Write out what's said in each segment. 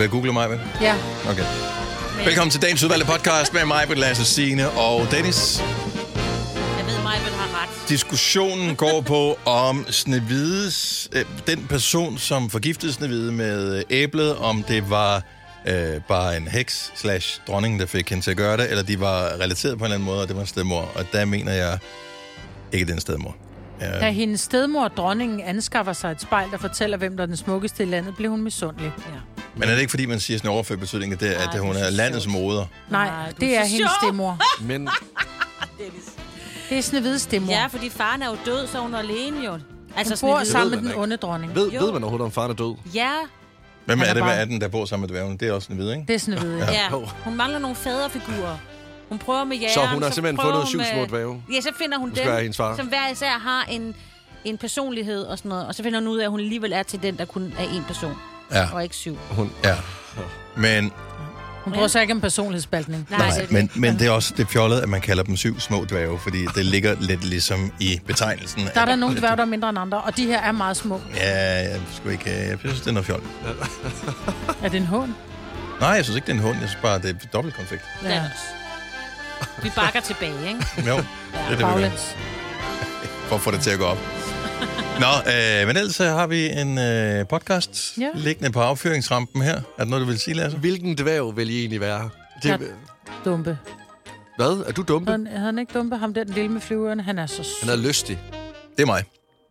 ved at google mig? Ja. Okay. Velkommen til dagens udvalgte podcast med mig, Lasse, Signe og Dennis. Jeg ved, mig har ret. Diskussionen går på, om Snevides, den person, som forgiftede Snevide med æblet, om det var bare en heks / dronning, der fik hende til at gøre det, eller de var relateret på en eller anden måde, og det var en stedmor. Og der mener jeg ikke den stedmor. Da hendes stedmor, dronningen, anskaffer sig et spejl, der fortæller, hvem der er den smukkeste i landet, blev hun misundelig. Ja. Men er det ikke, fordi man siger sådan en overført betydning, at, det, at hun er landets moder? Nej, det er hendes stedmor. Men det er Snevides stedmor. Ja, fordi faren er jo død, så hun er alene jo. Altså, hun bor sammen med den onde dronning. ved man overhovedet, om faren er død? Ja. Hvem er det, hvad er den, der bor sammen med dværgen? Det er også Snevide, ikke? Det er Snevide, ja. Hun mangler nogle faderfigurer. Hun prøver med jægeren. Så hun har simpelthen fundet 7 små dværge? Ja, så finder hun dem, som hver især har en personlighed og sådan noget. Og så finder hun ud af, at hun alligevel er til den, der kun er én person. Ja. Og ikke 7. Ja. Men... Hun bruger så ikke en personlighedsspaltning. Nej, men det er også det fjollede, at man kalder dem 7 små dværge, fordi det ligger lidt ligesom i betegnelsen. Der er nogle dværge, der er mindre end andre, og de her er meget små. Ja, jeg synes, det er noget fjol. Er det en hån? Nej, jeg synes ikke, det er en hån. Jeg synes bare, det er dobbelt konflikt. Ja. Vi bakker tilbage, ikke? Jo, det er det, vi gør. For at få det til at gå op. Nå, men ellers har vi en podcast liggende på affyringsrampen her. Er det noget, du vil sige, Lasse? Hvilken dværg vil I egentlig være? Dumpe. Hvad? Er du Dumpe? Havde han ikke Dumpe? Ham den lille med flyverne, han er så sød. Han er lystig. Det er mig.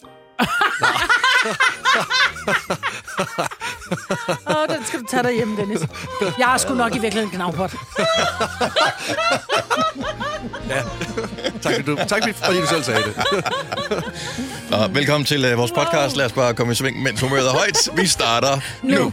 Den skal du tage derhjemme, Dennis. Jeg er sgu nok i virkeligheden en knavpot. Ja. Tak fordi du selv sagde det. Og velkommen til vores podcast. Lad os bare komme i sving, mens humøret er højt. Vi starter nu.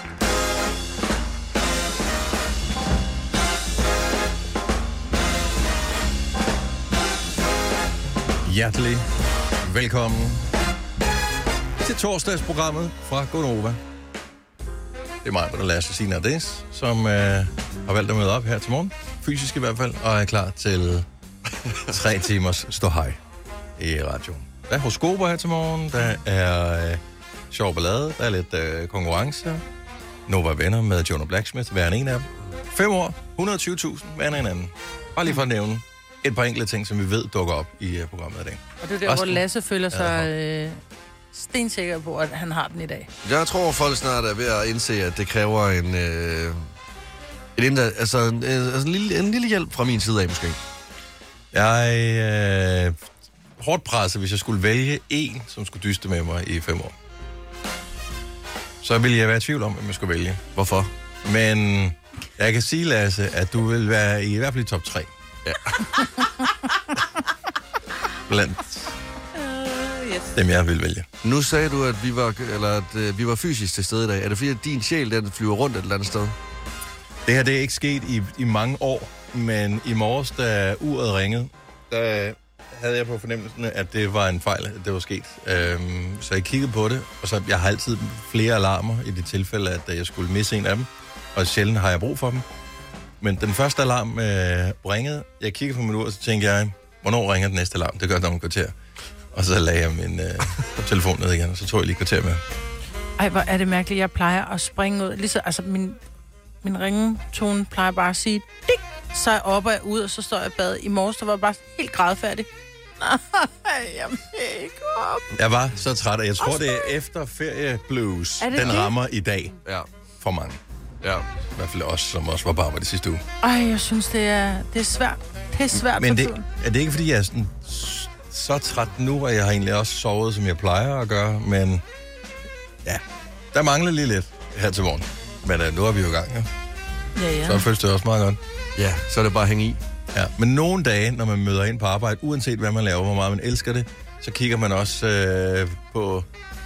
Hjertelig velkommen til torsdagsprogrammet fra Gonova. Det er mig, der Lasse, Signe og Dennis, som har valgt at møde op her til morgen. Fysisk i hvert fald, og er klar til 3 timers ståhej i radioen. Der er horoskoper her til morgen, der er sjov ballade, der er lidt konkurrence. Nova Venner med Jonah Blacksmith, hver en af dem. 5 år, 120.000, hver en anden. Bare lige for at nævne et par enkelte ting, som vi ved dukker op i programmet i dag. Og det er der, hvor Lasse føler sig stensikker på, at han har den i dag. Jeg tror, folk snart er ved at indse, at det kræver en lille hjælp fra min side af, måske. Jeg hårdt presset, hvis jeg skulle vælge en, som skulle dyste med mig i 5 år. Så ville jeg være i tvivl om, hvem jeg skulle vælge. Hvorfor? Men jeg kan sige, Lasse, at du vil være i hvert fald i top 3. Ja. Blandt dem, jeg vil vælge. Nu sagde du, at vi var fysisk til stede i dag. Er det fordi, at din sjæl den flyver rundt et eller andet sted? Det her det er ikke sket i mange år, men i morges, da uret ringede, der havde jeg på fornemmelsen, at det var en fejl, at det var sket. Så jeg kiggede på det, og så jeg har altid flere alarmer i det tilfælde, at jeg skulle misse en af dem, og sjældent har jeg brug for dem. Men den første alarm ringede, jeg kiggede på min ur, og så tænkte jeg, hvornår ringer den næste alarm? Det gør det om et kvarter. Og så lagde jeg min telefon ned igen, og så tog jeg lige et kvarter med. Ej, hvor er det mærkeligt. Jeg plejer at springe ud. Ligesom, altså, min ringetone plejer bare at sige, dik! Så er jeg op og ud, og så står jeg i bad. I morges, der var bare helt grædfærdig. Nej, jeg vil ikke op. Jeg var så træt, og jeg tror, det er efter ferieblues, den rammer i dag for mange. Ja. I hvert fald os, som også var på arbejde sidste uge. Ej, jeg synes, det er svært. Det er svært. Men er det ikke, fordi jeg er sådan, så træt nu, og jeg har egentlig også sovet, som jeg plejer at gøre, men ja, der mangler lige lidt her til morgen. Men nu er vi jo i gang, ja. Ja. Så føles det også meget godt. Ja, så er det bare at hænge i. Ja, men nogle dage, når man møder ind på arbejde, uanset hvad man laver, hvor meget man elsker det, så kigger man også på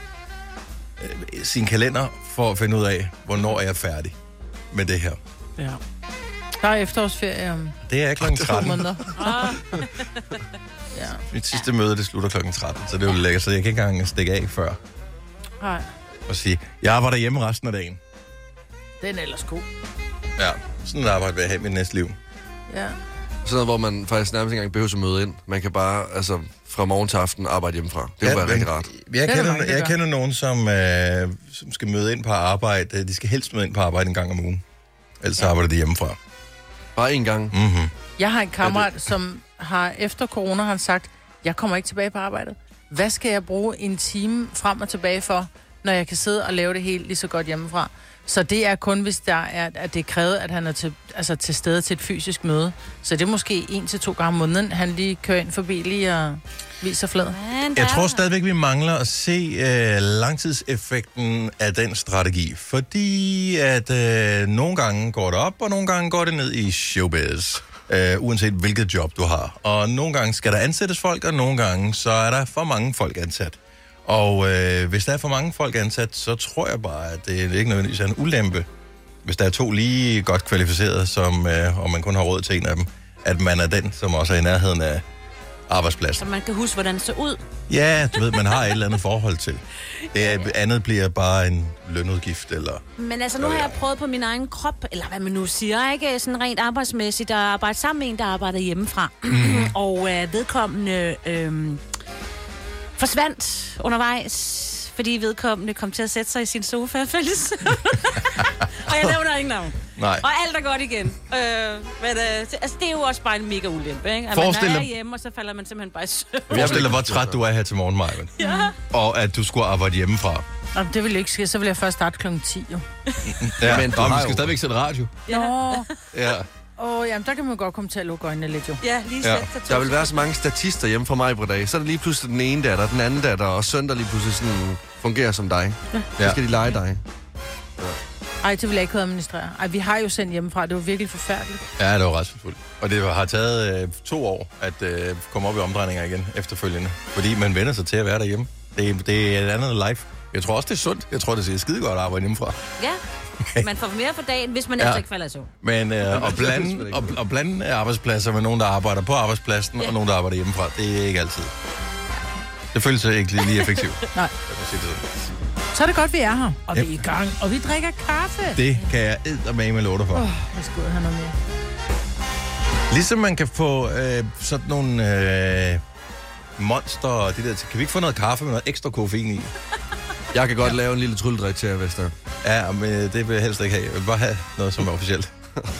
sin kalender for at finde ud af, hvornår er jeg færdig med det her. Ja. Der er efterårsferie om... Det er klokken 13. 2 måneder. Ja. Mit sidste møde, det slutter klokken 13, så det er jo lækkert, så jeg kan ikke engang stikke af før. Nej. Og sige, jeg arbejder hjemme resten af dagen. Den er ellers god. Ja, sådan et arbejde vil jeg have i mit næste liv. Ja. Sådan noget, hvor man faktisk nærmest ikke engang behøver at møde ind. Man kan bare, fra morgen til aften arbejde hjemmefra. Det kunne være rigtig rart. Jeg kender nogen, som skal møde ind på arbejde. De skal helst møde ind på arbejde en gang om ugen. Ellers arbejder de hjemmefra. Bare en gang? Mm-hmm. Jeg har en kammerat, som har efter corona har sagt, jeg kommer ikke tilbage på arbejdet. Hvad skal jeg bruge en time frem og tilbage for, når jeg kan sidde og lave det helt lige så godt hjemmefra? Så det er kun, hvis der er, at det er krævet, at han er til stede til et fysisk møde. Så det er måske 1 til 2 gange om måneden, han lige kører ind forbi lige og viser flad. Jeg tror stadigvæk, vi mangler at se langtidseffekten af den strategi. Fordi at nogle gange går det op, og nogle gange går det ned i showbiz. Uanset hvilket job du har. Og nogle gange skal der ansættes folk, og nogle gange så er der for mange folk ansat. Og hvis der er for mange folk ansat, så tror jeg bare, at det ikke nødvendigvis er en ulempe, hvis der er 2 lige godt kvalificerede, og man kun har råd til en af dem, at man er den, som også er i nærheden af arbejdspladsen. Så man kan huske, hvordan det ser ud. Ja, du ved, man har et eller andet forhold til. Det andet bliver bare en lønudgift, eller... Men altså, nu har jeg prøvet på min egen krop, eller hvad man nu siger, ikke? Sådan rent arbejdsmæssigt, at arbejde sammen med en, der arbejder hjemmefra. Og vedkommende forsvandt undervejs, fordi vedkommende kom til at sætte sig i sin sofa fælles. Og jeg nævner ingen navn. Nej. Og alt er godt igen. Men altså, det er jo også bare en mega ulempe, ikke? At man er hjemme, og så falder man simpelthen bare i søvn. Forestil dig, hvor træt du er her til morgen, Maja. Ja. Og at du skulle arbejde hjemmefra. Jamen, det vil ikke ske. Så vil jeg først starte kl. 10, jo. Ja, men du skal stadigvæk sætte radio. Ja. Ja. Jamen, der kan man godt komme til at lukke øjnene lidt, jo. Ja, lige sætte sig. Der vil være så mange statister hjemme fra mig på dag. Så er der lige pludselig den ene datter, den anden datter, og søn, der lige pludselig sådan fungerer som dig. Ja. Så skal de lege dig. Ej, det vil jeg ikke kunne administrere. Ej, vi har jo sendt hjemmefra. Det var virkelig forfærdeligt. Ja, det var ret fuldt. Og det har taget 2 år at komme op i omdrejninger igen efterfølgende. Fordi man vender sig til at være derhjemme. Det er et andet life. Jeg tror også, det er sundt. Jeg tror, det ser skide godt at arbejde hjemmefra. Ja, man får mere for dagen, hvis man ikke falder i søvn. Men at blande arbejdspladser med nogen, der arbejder på arbejdspladsen, og nogen, der arbejder hjemmefra, det er ikke altid. Det føles ikke lige effektivt. Nej. Så er det godt, vi er her, og vi er i gang, og vi drikker kaffe. Det kan jeg eddermame love dig for. Jeg skal ud og have noget mere. Ligesom man kan få sådan nogle monster og det der. Kan vi ikke få noget kaffe med noget ekstra koffein i? Jeg kan godt lave en lille trylledrik til jer, hvis der. Ja, men det vil jeg helst ikke have. Jeg vil bare have noget, som er officielt.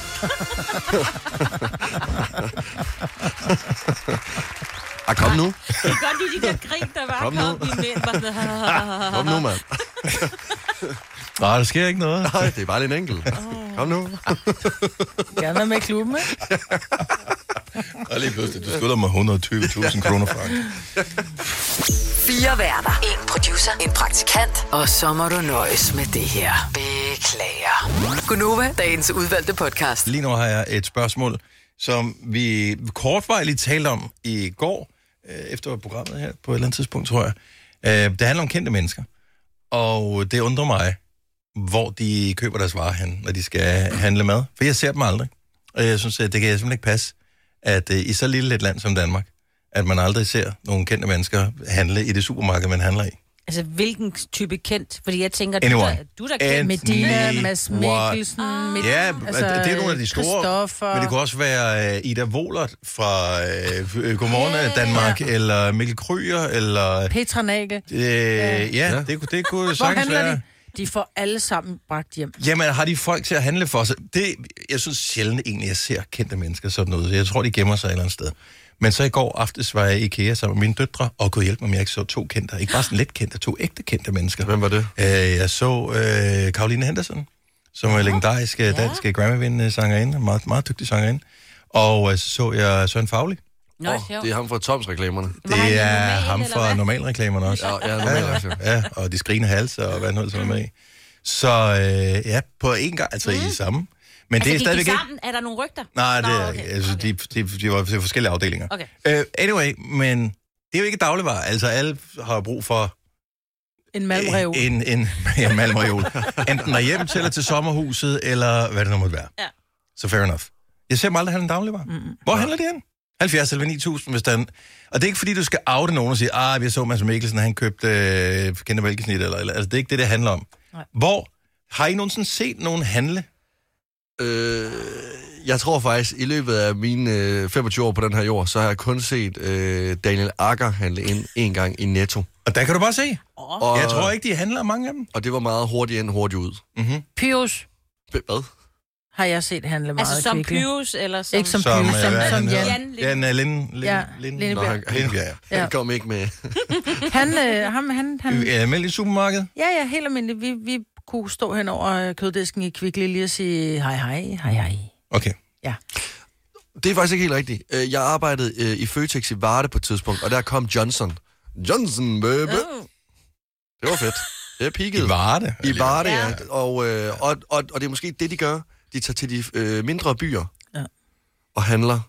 Kom nu. Det er godt lide de der grin, der bare kom i mænd. Kom nu, mand. Nej, der sker ikke noget. Nej, det er bare lidt enkelt. Kom nu. Gerne være med i klubben, ikke? Og lige pludselig, du skylder mig 120.000 kroner fra. 4 værter. 1 producer. 1 praktikant. Og så må du nøjes med det her. Beklager. Gunova, dagens udvalgte podcast. Lige nu har jeg et spørgsmål, som vi kortvejligt talte om i går, efter programmet her på et eller andet tidspunkt, tror jeg. Det handler om kendte mennesker. Og det undrer mig, hvor de køber deres varer hen, når de skal handle mad. For jeg ser dem aldrig. Og jeg synes, at det kan simpelthen ikke passe, at i så lille et land som Danmark, at man aldrig ser nogle kendte mennesker handle i det supermarked, man handler i. Altså, hvilken type kendt? Fordi jeg tænker, du der kendt. Medina, Mads Mikkelsen. Ja, altså, det er nogle af de store. Men det kunne også være Ida Wohlert fra Godmorgen Danmark, eller Mikkel Kryger, eller... Petra Nagel. Det kunne sagtens være. De får alle sammen bragt hjem. Jamen, har de folk til at handle for sig? Jeg synes sjældent egentlig, jeg ser kendte mennesker sådan noget. Jeg tror, de gemmer sig et eller andet sted. Men så i går aftes var jeg i IKEA sammen med mine døtre, og kunne hjælpe mig, om jeg ikke så 2 kendte. Ikke bare sådan lidt kendte, 2 ægte kendte mennesker. Hvem var det? Jeg så Caroline Henderson, som er legendarisk dansk Grammy-vindende sangerinde, meget, meget dygtig sangerinde. Og så jeg Søren Fauli. Det er ham fra Toms-reklamerne. Det er ham fra normalreklamerne også. Ja, normalreklamerne. Ja, og de skrigende halser og hvad noget, som er med i. Så på en gang, altså i samme. Men altså, det er stadigvæk ikke... Er der nogle rygter? Nej, det er okay. Altså, de var til forskellige afdelinger. Okay. Anyway, men det er jo ikke dagligvarer. Altså, alle har brug for... En malmreol. En malmreol. Enten derhjemme til sommerhuset, eller hvad det nu måtte være. Ja. Så fair enough. Jeg ser dem aldrig handle dagligvarer. Hvor handler de hen? 70 eller 9000, hvis den... Og det er ikke fordi, du skal oute nogen og sige, jeg så Mads Mikkelsen, han købte kendte mælkesnit, eller... Altså, det er ikke det handler om. Nej. Hvor har I nogensinde set nogen handle Jeg tror faktisk, i løbet af mine 25 år på den her jord, så har jeg kun set Daniel Agger handle ind en gang i Netto. Og der kan du bare se. Og, Jeg tror ikke, de handler mange af dem. Og det var meget hurtigt ind, hurtigt ud. Mm-hmm. Pyrus Hvad? har jeg set handle meget Altså som kvickly. Pyrus, eller som... Ikke som Pyrus, som Jan. Jan Lindebjerg. Lindebjerg. Han kom ikke med. Han Almindelig supermarked. Ja, helt almindeligt. Vi kunne stå hen over køddisken i Kvickly lige og sige hej. Okay. Ja. Det er faktisk ikke helt rigtigt. Jeg arbejdede i Føtex i Varde på et tidspunkt, og der kom Johnson, baby. Det var fedt. Det er peaked. I Varde. I Varde, ja. Og det er måske det, de gør. De tager til de mindre byer og handler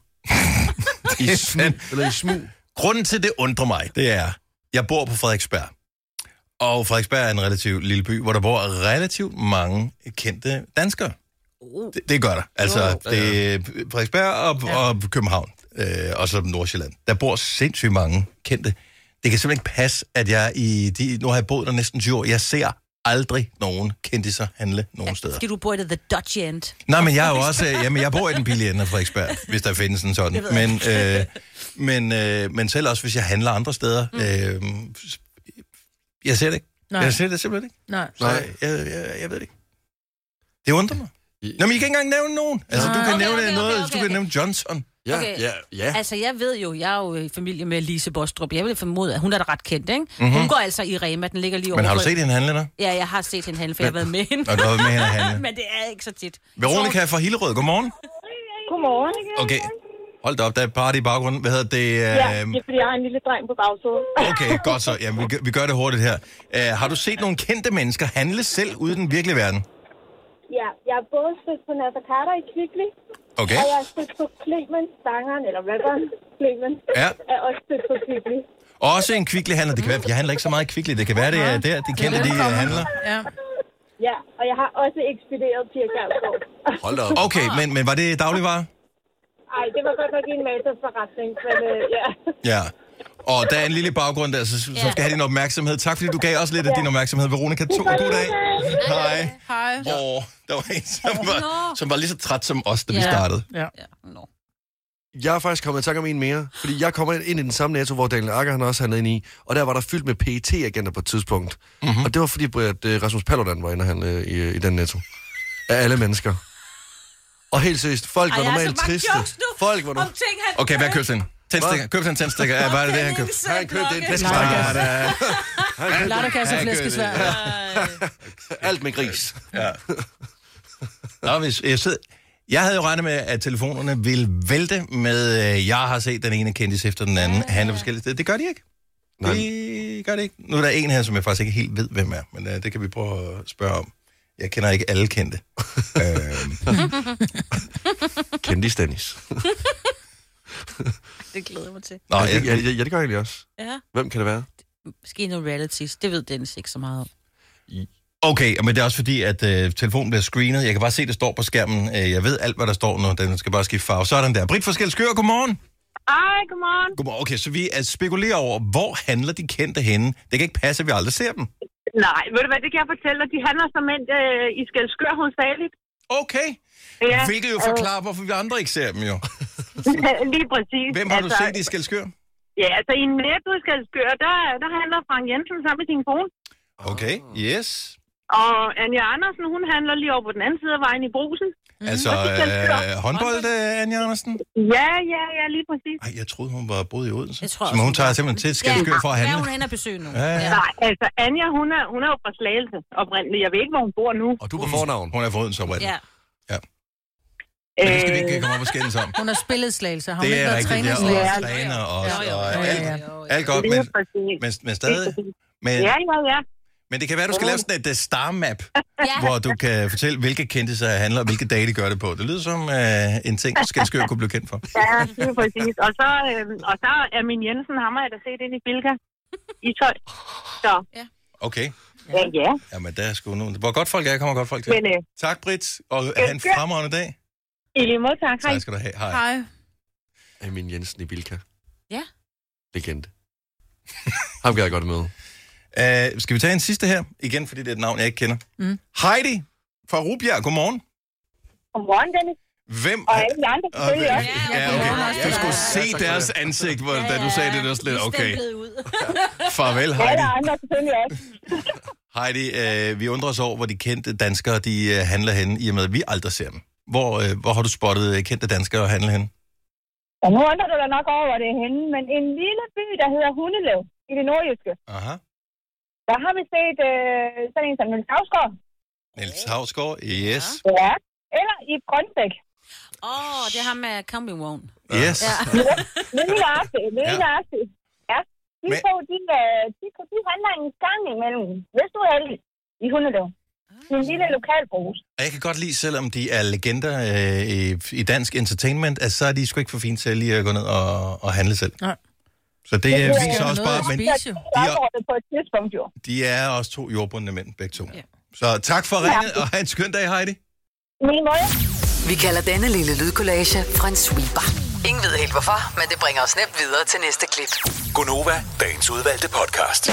i smug. Grunden til, det undrer mig, det er, jeg bor på Frederiksberg. Og Frederiksberg er en relativt lille by, hvor der bor relativt mange kendte danskere. Det gør der. Altså, det er Frederiksberg og København, og så Nordsjælland. Der bor sindssygt mange kendte. Det kan simpelthen ikke passe, at jeg nu har jeg boet der næsten 20 år. Jeg ser aldrig nogen kendtiser handle nogen steder. Fordi du bor i the Dutch end. Nej, men jeg er jo også... jeg bor i den billige ende af Frederiksberg, hvis der findes en sådan. Men selv også, hvis jeg handler andre steder... jeg ser det ikke. Nej. Jeg ser det simpelthen ikke. Nej. Så jeg ved det ikke. Det undrer mig. Nå, men I kan ikke engang nævne nogen. Altså, du kan nævne noget. Du kan nævne Johnson. Ja, Okay. ja. Altså, jeg er jo i familie med Lise Bostrup. Jeg vil formode, at hun er da ret kendt, ikke? Mm-hmm. Hun går altså i Rema, den ligger lige over. Men har du set hende handle der? Ja, jeg har set hende handle, for jeg har været med hende. Og du har været med hende at handle. Men det er ikke så tit. Veronica fra Hillerød, godmorgen. Godmorgen. Okay, hold da op, der er et party i baggrunden. Hvad hedder det? Ja, det er fordi, jeg har en lille dreng på bagsædet. Okay, godt så. Jamen, vi gør det hurtigt her. Har du set nogle kendte mennesker handle selv ude i den virkelige verden? Ja, jeg har både stødt på Nasser Carter i Kvickly, Okay. og jeg har stødt på Clement, sangeren, eller rapperen Clement, Ja. er også stødt på Kvickly. Også en Kvickly-handler. Det kan være, jeg handler ikke så meget i Kvickly. Det kan være, det er der, de kendte, de handler. Ja. Ja, og jeg har også ekspederet Pia Kjærsgaard. Hold da op. Okay, men var det dagligvarer? Ej, det var godt nok en maserforretning, men ja. Ja. Og der er en lille baggrund der, så skal have din opmærksomhed. Tak, fordi du gav os lidt af din opmærksomhed. Veronica, god dag. Hej. Hej. Der var en, som var lige så træt som os, da vi startede. Ja. Jeg er faktisk kommet i tanke om en mere, fordi jeg kommer ind i den samme Netto, hvor Daniel Agger han også handlede ind i, og der var der fyldt med PET-agenter på et tidspunkt. Mm-hmm. Og det var fordi, at Rasmus Paludan var inde og handle i den Netto. Af alle mennesker. Og helt seriøst, folk var normalt triste. Folk var Okay, hvad købte han? Tændstikker. Købte han tændstikker? Ja, hvad er det, han købte? Han købte en flæskesvær. Latterkasse og flæskesvær. Alt med gris. Ja. Nå, jeg havde jo regnet med, at telefonerne ville vælte med, jeg har set den ene kendis efter den anden handle forskellige steder. Det gør de ikke. Det gør de ikke. Nu er der en her, som jeg faktisk ikke helt ved, hvem er, men det kan vi prøve at spørge om. Jeg kender ikke alle kendte. Kendis Dennis. Det glæder jeg mig til. Nå, Ja, det gør jeg egentlig også. Ja. Hvem kan det være? Måske nogle realities. Det ved Dennis ikke så meget om. Okay, men det er også fordi, at telefonen bliver screenet. Jeg kan bare se, det står på skærmen. Jeg ved alt, hvad der står nu. Den skal bare skifte farve. Sådan der. Britt fra Skælskør, godmorgen. Ej, godmorgen. Godmorgen. Okay, så vi spekulerer over, hvor handler de kendte henne? Det kan ikke passe, at vi aldrig ser dem. Nej, ved du hvad, det kan jeg fortælle dig. De handler som i Skælskør hovedsageligt. Okay. Ja. Hvilket jo forklarer, hvorfor vi andre ikke ser dem jo. Lige præcis. Hvem har du set i Skælskør? Ja, altså i Netto i Skælskør, der handler Frank Jensen sammen med sin kone. Okay, yes. Og Anja Andersen, hun handler lige over på den anden side af vejen i Brugsen. Altså håndbold, Anja Andersen? Ja, lige præcis. Ej, jeg troede, hun var boet i Odense. Jeg tror så hun tager simpelthen til Skælskør for at handle. Ja, hun er hen og besøge nu. Ja. Nej, altså Anja, hun er jo fra Slagelse oprindeligt. Jeg ved ikke, hvor hun bor nu. Og du på fornavn. Hun er fra Odense oprindeligt. Ja. Men det skal vi ikke komme op og skændes om. Hun har spillet Slagelse. Har hun Det ikke er været rigtigt, træner i ja. Slagelse? Og træner også. Og alt godt, men stadig. Ja. Men det kan være, du skal lave sådan et star-map, hvor du kan fortælle, hvilke kendte sig handler, og hvilke dage de gør det på. Det lyder som en ting, Skælskør kunne blive kendt for. Ja, det er præcis. Og så er min Jensen, ham har jeg da set ind i Bilka i tøj. Så. Okay. Ja. Jamen, der er sgu nogen. Hvor godt folk er, kommer godt folk til. Men, tak, Britt, og have en fremragende dag. I lige måde, tak. Hej. Tak skal du have. Hej. Hej. Min Jensen i Bilka. Ja. Legende. Ham kan jeg godt møde. Skal vi tage en sidste her? Igen, fordi det er et navn, jeg ikke kender. Heidi fra Rubjerg, godmorgen. Godmorgen, Dennis. Hvem? Og alle de andre selvfølgelig også. Ja, okay. Du skulle se deres ansigt, da du sagde det. Det var sådan lidt, okay. Farvel, Heidi. Alle andre selvfølgelig også. Heidi, vi undrer os over, hvor de kendte danskere, de handler henne, i og med, at vi aldrig ser dem. Hvor har du spottet kendte danskere handle henne? Og nu undrer du dig nok over, hvor det er henne, men en lille by, der hedder Hundelev, i det nordjyske. Aha. Der har vi set sådan en som Niels Hausgaard. Niels Hausgaard, yes. Ja, eller i Grønbæk. Det er ham med Combi Wone. Yes. Ja. Lige nøjagtigt. Ja, de handler en gang imellem, hvis du er heldig, i Hundelev. En lille lokalbrus. Og jeg kan godt lide, selvom de er legender i dansk entertainment, at så er de sgu ikke for fint til lige at gå ned og handle selv. Nej. Så det viser også bare, men de er også 2 jordbundne mænd, begge to. Ja. Så tak for ringet, og have en skøn dag, Heidi. Vi kalder denne lille lydkollage en sweeper. Ingen ved helt hvorfor, men det bringer os nemt videre til næste klip. Gonova, dagens udvalgte podcast.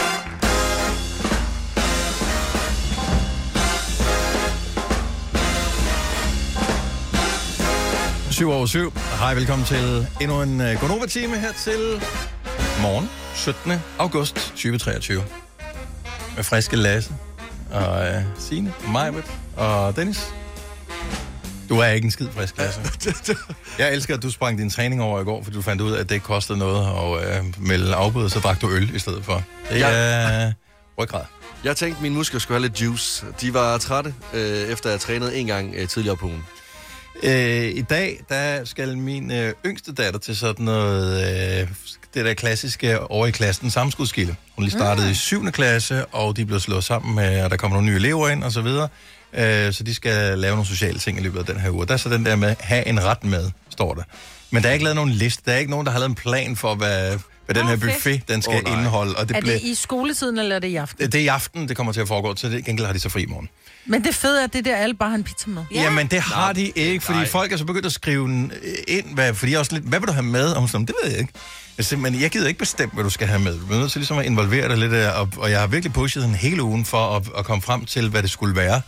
7:07. Hej, velkommen til endnu en Gonova-time her til morgen, 17. august 2023. Med friske Lasse og Signe, Majbert og Dennis. Du er ikke en skid frisk, Lasse. Jeg elsker, at du sprang din træning over i går, fordi du fandt ud af, at det ikke kostede noget at melde afbud, og så drak du øl i stedet for. Det er ryggrad. Jeg tænkte, at mine muskler skulle have lidt juice. De var trætte, efter jeg trænede en gang tidligere på ugen. I dag, der skal min yngste datter til sådan noget, det der klassiske over i klassen, sammenskudskilde. Hun lige startede i 7. klasse, og de blev slået sammen med, og der kommer nogle nye elever ind og så videre. Så de skal lave nogle sociale ting i løbet af den her uge. Der er så den der med, have en ret med, står der. Men der er ikke lavet nogen liste. Der er ikke nogen, der har lavet en plan for, hvad den her buffet, den skal indeholde. Og det det i skoletiden, eller er det i aften? Det er i aften, det kommer til at foregå, så det gengæld har de så fri i morgen. Men det fede er, at det der alle bare har en pizza med. Ja. Jamen, det har de ikke, fordi folk er så begyndt at skrive ind, fordi også lidt, hvad vil du have med? Og hun siger, det ved jeg ikke. Men jeg gider ikke bestemme, hvad du skal have med. Du er nødt til ligesom at involvere dig lidt, og jeg har virkelig pushet en hele ugen for at komme frem til, hvad det skulle være.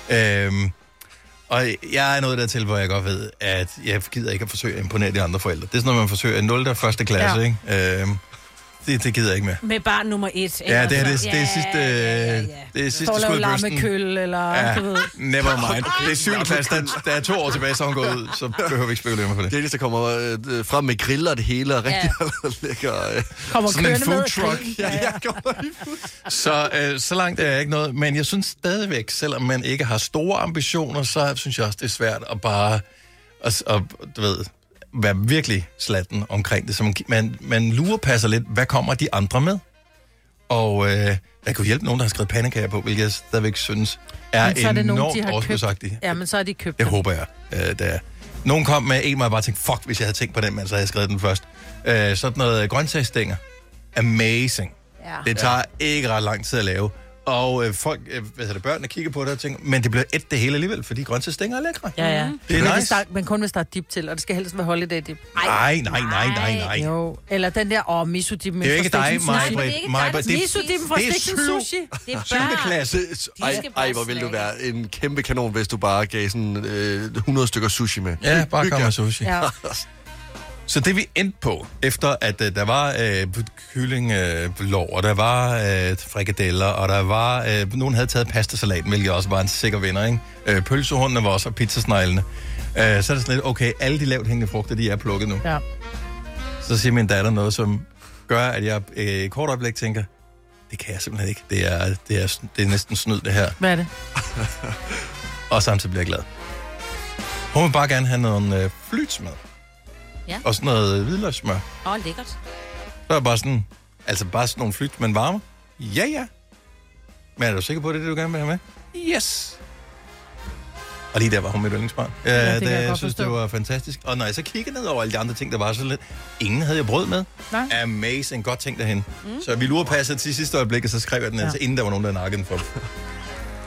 Og jeg er nået dertil, hvor jeg godt ved, at jeg gider ikke at forsøge at imponere de andre forældre. Det er sådan noget, man forsøger i 0. og 1. klasse, ikke? Det gider jeg ikke med. Med barn nummer 1. Ja, det er sidste, det er sidste skud i bøsten. Lammekøl, eller du ved. Never mind. Det er 7. klasse, der er 2 år tilbage, så hun går ud, så behøver vi ikke spekulere mig for det. Det er det, der kommer frem med griller det hele, og rigtig lækker. Kommer sådan en food truck. Ja. Så langt er jeg ikke noget, men jeg synes stadigvæk, selvom man ikke har store ambitioner, så synes jeg også, det er svært at bare, du ved, være virkelig slatten omkring det. Så man lurepasser lidt, hvad kommer de andre med? Og jeg kunne hjælpe nogen, der har skrevet pandekager på, hvilket jeg stadigvæk synes er enormt overskudsagtigt. Ja, men så er de købt. Det håber jeg, det er. Nogen kom med en, og jeg bare tænkte, fuck, hvis jeg havde tænkt på den, men så havde jeg skrevet den først. Sådan noget grøntsagsstænger. Amazing. Ja. Det tager ikke ret lang tid at lave. Og folk, børnene kigger på det og tænker, men det bliver det hele alligevel, fordi grøntsagsstænger er lækre. Ja. Det er nice. Men kun hvis der er dip til, og det skal helst være holiday dip. Nej. Jo. Eller den der, miso-dip med det er ikke dig, Majbert. Miso-dip fra Stiksen Sushi. Det er børn. Klasse. Ej, hvor ville du være en kæmpe kanon, hvis du bare gav sådan 100 stykker sushi med. Ja, bare kom med sushi. Ja. Så det vi endte på, efter at der var kyllinglår, og der var frikadeller, og der var nogen havde taget pastasalaten, hvilket også var en sikker vinder, ikke? Pølsehundene var også, og pizzasneglene. Så er det sådan lidt, okay, alle de lavt hængende frugter, de er plukket nu. Ja. Så siger min datter noget, som gør, at jeg i kort øjeblik tænker, det kan jeg simpelthen ikke. Det er næsten snyd, det her. Hvad er det? Og samtidig bliver jeg glad. Hun vil bare gerne have nogle flytsmad. Ja. Og sådan noget hvidløgssmør. Lækkert. Så er bare sådan, bare sådan nogle flyt, men varme. Ja. Men er du sikker på, at det er det, du gerne vil have med? Yes. Og lige der var hun mit yndlingsbarn. Ja, jeg synes, det var fantastisk. Og når jeg så kigger ned over alle de andre ting, der var så lidt, ingen havde jeg brød med. Nej. Amazing, godt ting derhen. Så vi lurepasset til sidste øjeblik, og så skrev jeg den, inden der var nogen, der nakkede den for.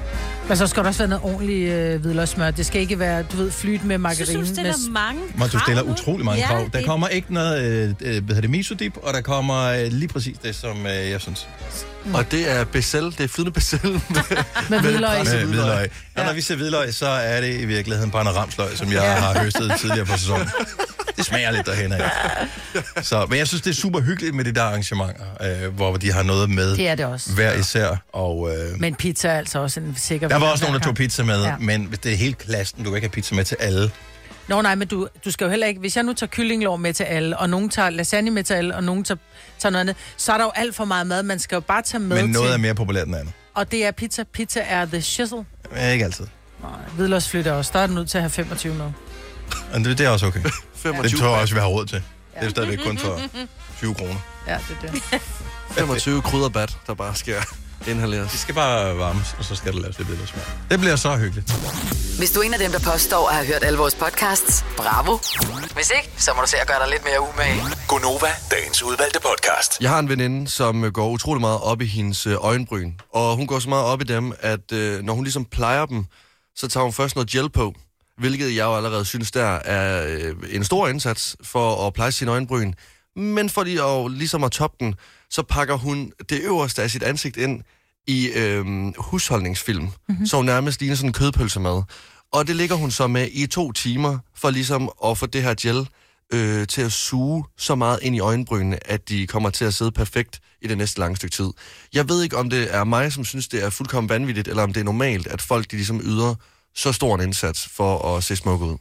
Men så skal der også være noget ordentligt hvidløgssmør. Det skal ikke være, du ved, flyt med margarine. Du stiller mange Men du stiller utrolig mange krav. Der det... kommer ikke noget misodip, og der kommer lige præcis det, som jeg synes. Og det er becel, det er flydende becel med hvidløg. Med hvidløg. Og når vi ser hvidløg, så er det i virkeligheden panoramsløg, som jeg har høstet tidligere på sæsonen. Det smager lidt derhen af. Så, men jeg synes, det er super hyggeligt med de der arrangementer, hvor de har noget med det er det også. hver især. Og, men pizza er altså også en sikker... Der var også nogen, der tog pizza med, men det er helt klassen. Du kan ikke have pizza med til alle. Nå nej, men du skal jo heller ikke... Hvis jeg nu tager kyllinglår med til alle, og nogen tager lasagne med til alle, og nogen tager noget andet, så er der jo alt for meget mad. Man skal jo bare tage med til... Men noget er mere populært end andet. Og det er pizza. Pizza er the shizzle. Ja, ikke altid. Nej, hvidløgsflyt er også. Der er den nødt til at have 25 med. Og det er også okay. 25. Det tror jeg også, vi har råd til. Det er stadigvæk kun for 20 kroner. Ja, det er det. 25 krydderbat, der bare skal inhaleres. Det skal bare varmes, og så skal der laves lidt lidt smag. Det bliver så hyggeligt. Hvis du er en af dem, der påstår at have hørt alle vores podcasts, bravo. Hvis ikke, så må du se at gøre dig lidt mere umage. Gonova, dagens udvalgte podcast. Jeg har en veninde, som går utrolig meget op i hendes øjenbryn. Og hun går så meget op i dem, at når hun ligesom plejer dem, så tager hun først noget gel på. Hvilket jeg jo allerede synes, der er en stor indsats for at pleje sine øjenbryn. Men for ligesom at toppe den, så pakker hun det øverste af sit ansigt ind i husholdningsfilm. Mm-hmm. Så hun nærmest ligner sådan en kødpølsemad. Og det ligger hun så med i 2 timer, for ligesom at få det her gel til at suge så meget ind i øjenbrynene, at de kommer til at sidde perfekt i det næste lange stykke tid. Jeg ved ikke, om det er mig, som synes, det er fuldkommen vanvittigt, eller om det er normalt, at folk de ligesom yder så stor en indsats for at se smuk ud.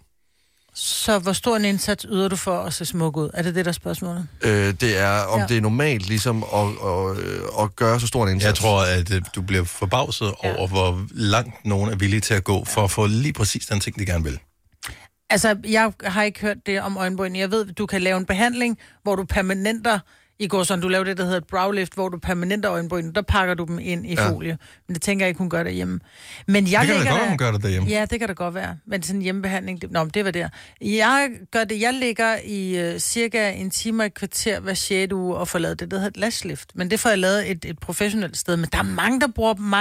Så hvor stor en indsats yder du for at se smuk ud? Er det det, der er spørgsmålet? Det er, om det er normalt ligesom at gøre så stor en indsats. Jeg tror, at du bliver forbavset over, hvor langt nogen er villige til at gå, for at få lige præcis den ting, de gerne vil. Altså, jeg har ikke hørt det om øjenbryn. Jeg ved, du kan lave en behandling, hvor du permanenter, i går sådan, du laver det, der hedder et browlift, hvor du permanenter øjenbryn, der pakker du dem ind i folie. Men det tænker jeg ikke, hun gør derhjemme. Men jeg det kan da godt, hun gør det derhjemme. Ja, det kan da godt være. Men sådan en hjemmebehandling, det var der. Jeg gør det, jeg ligger i cirka 1 time og et kvarter hver 6. uge og får lavet det, der hedder et lashlift. Men det får jeg lavet et professionelt sted. Men der er mange, der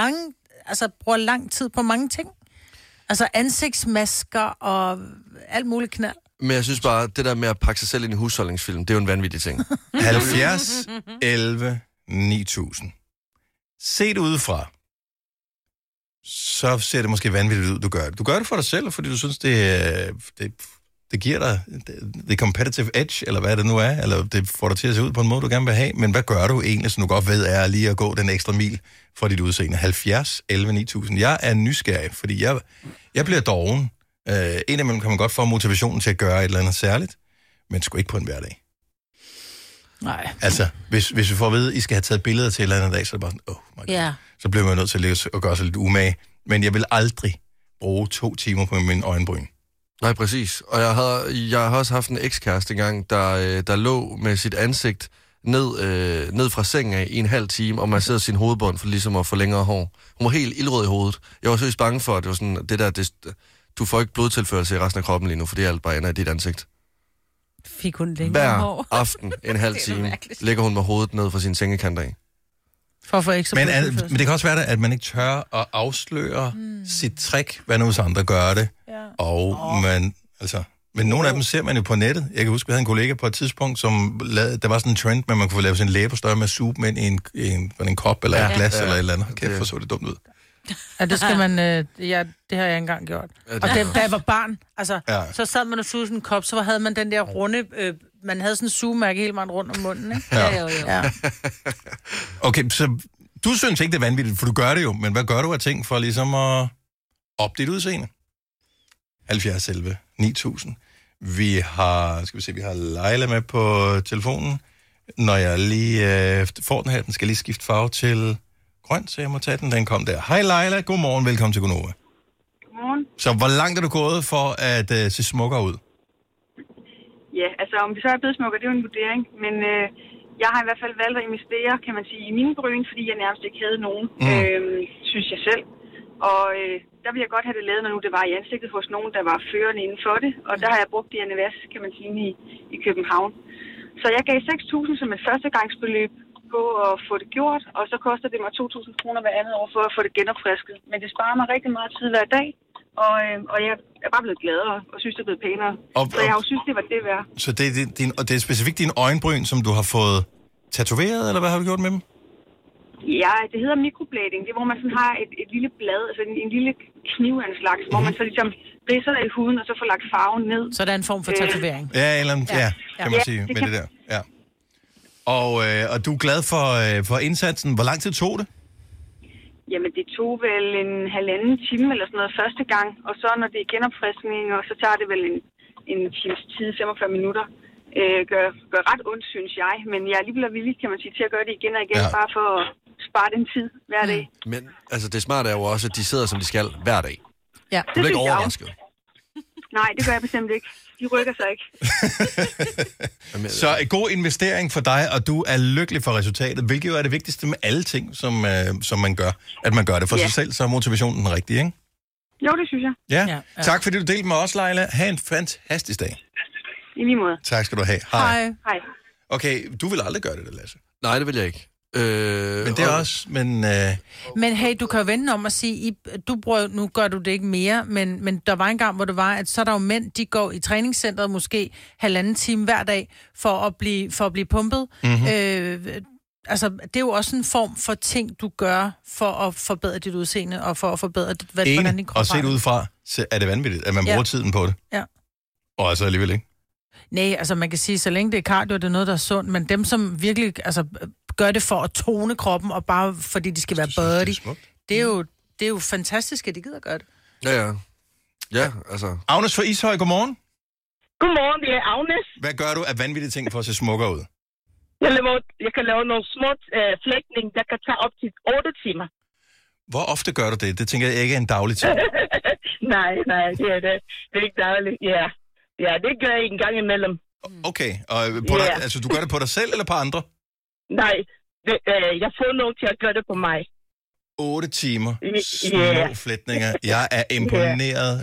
bruger lang tid på mange ting. Altså ansigtsmasker og alt muligt knald. Men jeg synes bare, det der med at pakke sig selv ind i husholdningsfilm, det er jo en vanvittig ting. 70, 11, 9000. Set udefra, så ser det måske vanvittigt ud, du gør det. Du gør det for dig selv, fordi du synes, det giver dig det competitive edge, eller hvad det nu er, eller det får dig til at se ud på en måde, du gerne vil have. Men hvad gør du egentlig, som du godt ved, er lige at gå den ekstra mil for dit udseende? 70, 11, 9000. Jeg er nysgerrig, fordi jeg bliver doven. Indimellem kan man godt få motivationen til at gøre et eller andet særligt, men sgu ikke på en hverdag. Nej. Altså, hvis vi får at vide, at I skal have taget billeder til et eller andet dag, så er det bare sådan, så bliver man nødt til at gøre sig lidt umage. Men jeg vil aldrig bruge 2 timer på min øjenbryn. Nej, præcis. Og jeg har også haft en ekskæreste engang, der lå med sit ansigt ned fra sengen af i 1,5 time, og masserede sin hovedbånd for ligesom at få længere hår. Hun var helt ildrød i hovedet. Jeg var seriøst bange for, at det var sådan, du får ikke blodtilførelse i resten af kroppen lige nu, for det er alt bare ender i dit ansigt. Fik hun længere hår? Hver aften, 1,5 time, ligger hun med hovedet ned fra sin sengekant af. For at få ekstra blodtilførsel. Men det kan også være, at man ikke tør at afsløre sit trick, hvad nu hvis andre gør det. Ja. Og man, altså... Men nogle af dem ser man jo på nettet. Jeg kan huske, vi havde en kollega på et tidspunkt, som der var sådan en trend, at man kunne få lavet sin læbestøj med suge med i en kop eller et glas eller et eller andet. Kæft, for så det dumt ud. Ja, det skal man... det har jeg engang gjort. Og da jeg var barn, så sad man og sugede sådan en kop, så havde man den der runde... man havde sådan en sugemærke helt meget rundt om munden, ikke? Ja. Okay, så du synes ikke, det er vanvittigt, for du gør det jo. Men hvad gør du af ting for ligesom at op dit udseende? 70 11 9000. Vi har Leila med på telefonen. Når jeg lige får den her, den skal lige skifte farve til grøn, så jeg må tage den kom der. Hej Leila, godmorgen, velkommen til Gonova. Godmorgen. Så hvor langt er du gået for at se smukkere ud? Ja, altså om vi så er blevet smukkere, det er jo en vurdering, men jeg har i hvert fald valgt at investere, kan man sige, i mine bryn, fordi jeg nærmest ikke havde nogen, synes jeg selv. Og der vil jeg godt have det lavet, når nu det var i ansigtet hos nogen, der var førende inden for det. Og der har jeg brugt DNVS, kan man sige, i København. Så jeg gav 6.000 som et førstegangsbeløb. gå og få det gjort, og så koster det mig 2.000 kroner hver andet år for at få det genopfrisket. Men det sparer mig rigtig meget tid hver dag, og jeg er bare blevet gladere og synes, det er blevet pænere. Så jeg har jo synes, det var det værd. Så det er specifikt dine øjenbryn, som du har fået tatoveret, eller hvad har du gjort med dem? Ja, det hedder microblading. Det er, hvor man sådan har et lille blad, altså en lille kniv af en slags, hvor man så ligesom ridser i huden, og så får lagt farven ned. Så der er en form for tatovering. Ja, eller kan man sige, med det der. Ja. Og du er glad for indsatsen. Hvor lang tid tog det? Jamen, det tog vel en 1,5 time eller sådan noget første gang, og så når det er genopfriskning, og så tager det vel en times tid, 45 minutter. Gør ret ondt, synes jeg, men jeg er alligevel villig, kan man sige, til at gøre det igen og igen, bare for at spare den tid hver dag. Men altså, det smarte er jo også, at de sidder, som de skal, hver dag. Ja. Du bliver ikke overrasket. Nej, det gør jeg bestemt ikke. De rykker sig ikke. Så en god investering for dig, og du er lykkelig for resultatet, hvilket jo er det vigtigste med alle ting, som man gør. At man gør det for sig selv, så er motivationen den rigtige, ikke? Jo, det synes jeg. Ja. Tak fordi du delte med os, Leila. Ha' en fantastisk dag. I lige måde. Tak skal du have. Hej. Okay, du vil aldrig gøre det, Lasse. Nej, det vil jeg ikke. Men det er også, Men hey, du kan jo vende om og sige, nu gør du det ikke mere, men der var en gang, hvor det var, at så er der jo mænd, de går i træningscenteret måske 1,5 time hver dag for at blive pumpet. Mm-hmm. Altså, det er jo også en form for ting, du gør for at forbedre dit udseende og for at forbedre hvordan din krop og set udefra, så er det vanvittigt, at man bruger tiden på det. Ja. Og altså alligevel ikke. Nej, altså man kan sige, så længe det er cardio, det er noget, der er sundt, men dem, som virkelig gør det for at tone kroppen, og bare fordi de skal være body, det er jo fantastisk, at de gider gøre det. Ja, altså. Agnes fra Ishøj, godmorgen. Godmorgen, det er Agnes. Hvad gør du af vanvittige ting for at se smukkere ud? Jeg kan lave nogle små flægtning, der kan tage op til 8 timer. Hvor ofte gør du det? Det tænker jeg ikke er en daglig ting. Nej, det er det. Det er ikke dagligt, Ja, det gør jeg en gang imellem. Okay, og altså du gør det på dig selv eller på andre? Nej, jeg får nogen til at gøre det på mig. 8 timer, små flætninger. Jeg er imponeret,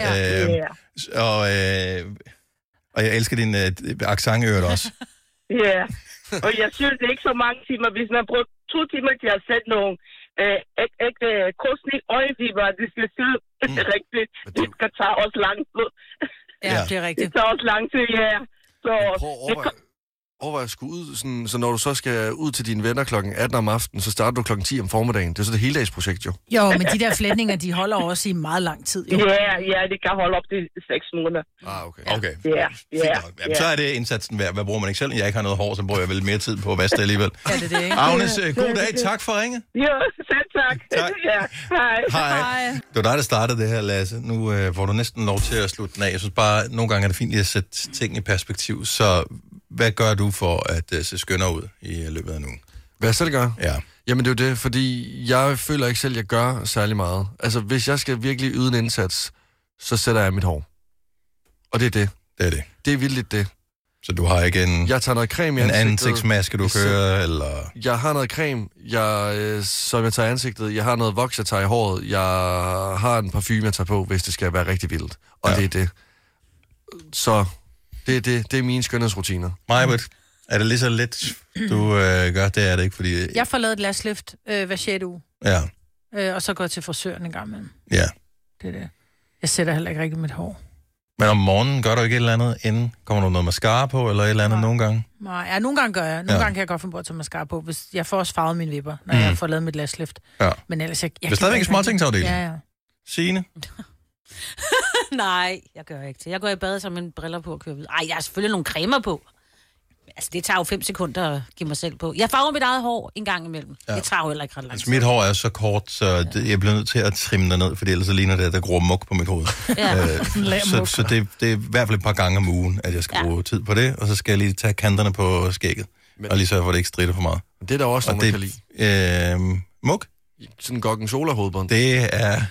og jeg elsker din accent også. Ja, og jeg synes, det er ikke så mange timer. Hvis man bruger 2 timer til at sætte nogle kostning øjenfiber, det skal se rigtigt. Det skal tage også lang tid. Ja, det er rigtigt. Det tager også lang tid, Så overvej at skulle ud, sådan, så når du så skal ud til dine venner klokken 18 om aftenen, så starter du klokken 10 om formiddagen. Det er så det heldagsprojekt, jo. Jo, men de der flætninger, de holder også i meget lang tid, jo. Ja, det kan holde op til 6 måneder. Okay. Ja. Så er det indsatsen værd. Hvad bruger man ikke selv? Jeg ikke har noget hår, så bruger jeg vel mere tid på at vaske det alligevel. Ja, det er det, ikke? Agnes, god dag. Tak for ringet. Jo, selv tak. Ja, hej. Det var dig, der startede det her, Lasse. Nu får du næsten lov til at slutte den af. Jeg synes bare, nogle gange er det fint at sætte ting i perspektiv. Så hvad gør du for at se skønnere ud i løbet af ugen? Hvad jeg selv gør? Ja. Jamen det er jo det, fordi jeg føler ikke selv, at jeg gør særlig meget. Altså hvis jeg skal virkelig yde en indsats, så sætter jeg mit hår. Og det er det. Det er det. Det er vildt det. Så du har ikke jeg tager noget creme i ansigtet. En ansigtsmaske, du kører, eller? Jeg har noget creme, som jeg tager i ansigtet. Jeg har noget voks, jeg tager i håret. Jeg har en parfume, jeg tager på, hvis det skal være rigtig vildt. Og det er det. Så det er mine skønhedsrutiner. Majbert, er det lige så let, du gør? Det er det ikke, fordi... Jeg får lavet et lastlift hver 6. uge. Ja. Og så går jeg til frisøren en gang imellem. Ja. Det er det. Jeg sætter heller ikke rigtig mit hår. Men om morgenen gør du ikke et eller andet inden? Kommer du noget mascara på, eller et eller andet nogle gange? Nej, ja, nogle gange gør jeg. Nogle gange kan jeg godt finde på at tage mascara på, hvis jeg får også farvet mine vipper, når jeg får lavet mit lastlift. Ja. Men ellers jeg det er stadigvæk en småtingsafdeling. Ja. Signe? Nej, jeg gør ikke det. Jeg går i bad som en briller på og kører videre. Ej, jeg har selvfølgelig nogle cremer på. Altså, det tager jo 5 sekunder at give mig selv på. Jeg farver mit eget hår en gang imellem. Ja. Det tager jo heller ikke ret lang tid. Mit hår er så kort, så jeg bliver nødt til at trimme det ned, fordi ellers så ligner det, at der gror muk på mit hoved. Så det er i hvert fald et par gange om ugen, at jeg skal bruge tid på det, og så skal jeg lige tage kanterne på skægget, og lige sørge for, at det ikke stritter for meget. Det er der også nogen, man kan lide. Muk? Sådan en Gorgonzola-hovedbånd. Det er...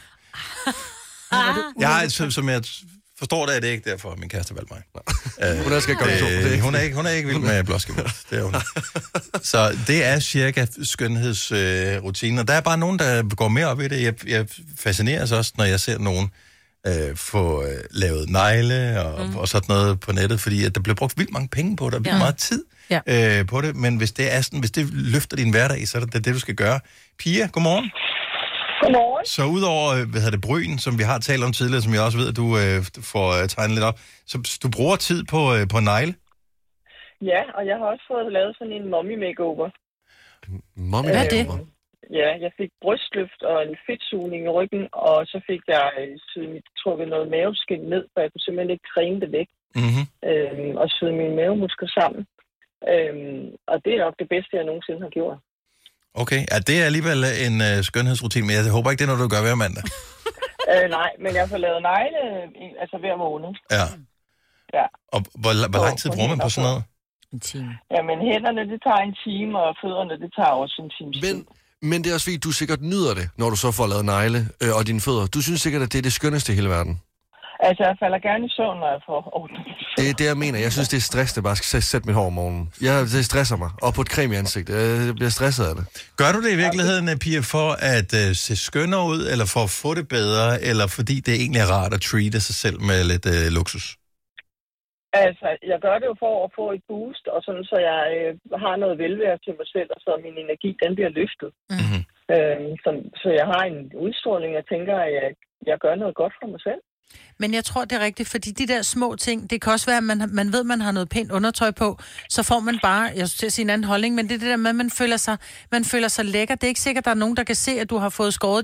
som jeg forstår det, er det ikke derfor, min kæreste valgte mig. Hun elsker Gorgonzola. Hun er ikke vild med blåskimmer. Det er hun. Så det er cirka skønhedsrutiner. Der er bare nogen, der går mere op i det. Jeg fascineres også, når jeg ser nogen få lavet negle og sådan noget på nettet, fordi at der bliver brugt vildt mange penge på det, og vildt meget tid. på det. Men hvis det er sådan, hvis det løfter din hverdag, så er det det, du skal gøre. Pia, godmorgen. Godmorgen. Så udover, bryn, som vi har talt om tidligere, som jeg også ved, at du får tegnet lidt op, så du bruger tid på negle? Ja, og jeg har også fået lavet sådan en mommy makeover. Mommy Hvad er det? makeover? Ja, jeg fik brystløft og en fedtsugning i ryggen, og så fik jeg trukket noget maveskin ned, for jeg kunne simpelthen ikke træne det væk. Mm-hmm. Og syde mine mavemuskler sammen. Og det er nok det bedste, jeg nogensinde har gjort. Okay, det er alligevel en skønhedsrutine, men jeg håber ikke, det er noget, du gør hver mandag. Nej, men jeg får lavet negle hver måned. Ja. Ja. Og hvor lang tid bruger man på sådan noget? En time. Jamen, hænderne, det tager en time, og fødderne, det tager også en time. Men det er også fordi, du sikkert nyder det, når du så får lavet negle og dine fødder. Du synes sikkert, at det er det skønneste i hele verden. Altså, jeg falder gerne i søvn, når jeg får ordnet. Det er det, jeg mener. Jeg synes, det er stress, det bare skal sætte mit hår om morgenen. Det stresser mig. Og på et creme i ansigtet. Jeg bliver stresset af det. Gør du det i virkeligheden, Pia, for at se skønnere ud, eller for at få det bedre, eller fordi det egentlig er rart at treate sig selv med lidt luksus? Altså, jeg gør det jo for at få et boost, og sådan, så jeg har noget velvære til mig selv, og så min energi, den bliver løftet. Mm-hmm. Så jeg har en udstråling, jeg tænker, at jeg gør noget godt for mig selv. Men jeg tror, det er rigtigt, fordi de der små ting, det kan også være, at man ved, at man har noget pænt undertøj på, så får man bare, jeg skulle til at sige en anden holdning, men det er det der med, at man føler sig lækker. Det er ikke sikkert, at der er nogen, der kan se, at du har fået skåret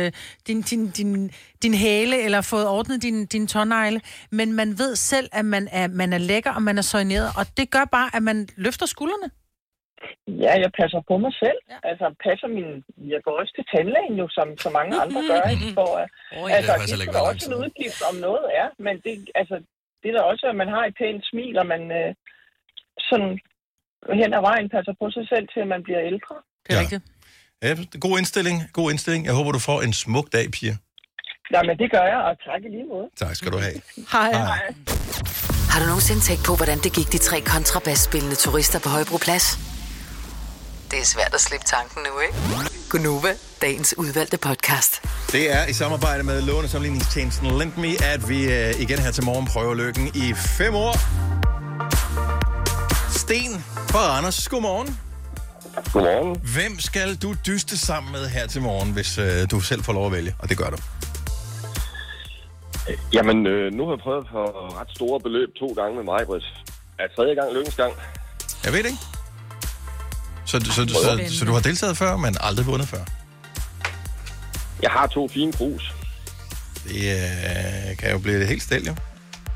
din hæle, eller fået ordnet din tånegle, men man ved selv, at man er lækker, og man er soigneret, og det gør bare, at man løfter skuldrene. Ja, jeg passer på mig selv. Ja. Altså, jeg går også til tandlægen jo, som så mange andre gør. Ikke? For, altså, det er også en udgift, om noget er. Men det er der også, at man har et pænt smil, og man sådan hen ad vejen passer på sig selv, til at man bliver ældre. Det er rigtigt. Ja, god indstilling. Jeg håber, du får en smuk dag, Pia. Jamen, det gør jeg, og tak i lige måde. Tak skal du have. Hej. Har du nogensinde tænkt på, hvordan det gik de 3 kontrabasspillende turister på Højbroplads? Det er svært at slippe tanken nu, ikke? Gunova, dagens udvalgte podcast. Det er i samarbejde med lånesamligningstjenesten LendMe, at vi igen her til morgen prøver lykken i 5 år. Sten fra Randers, godmorgen. Godmorgen. Hvem skal du dyste sammen med her til morgen, hvis du selv får lov at vælge? Og det gør du. Jamen, nu har jeg prøvet for ret store beløb 2 gange med mig, Britt. Er 3. gang lykkens gang? Jeg ved det ikke. Så du har deltaget før, men aldrig vundet før? Jeg har 2 fine krus. Det kan jo blive det helt stel, jo.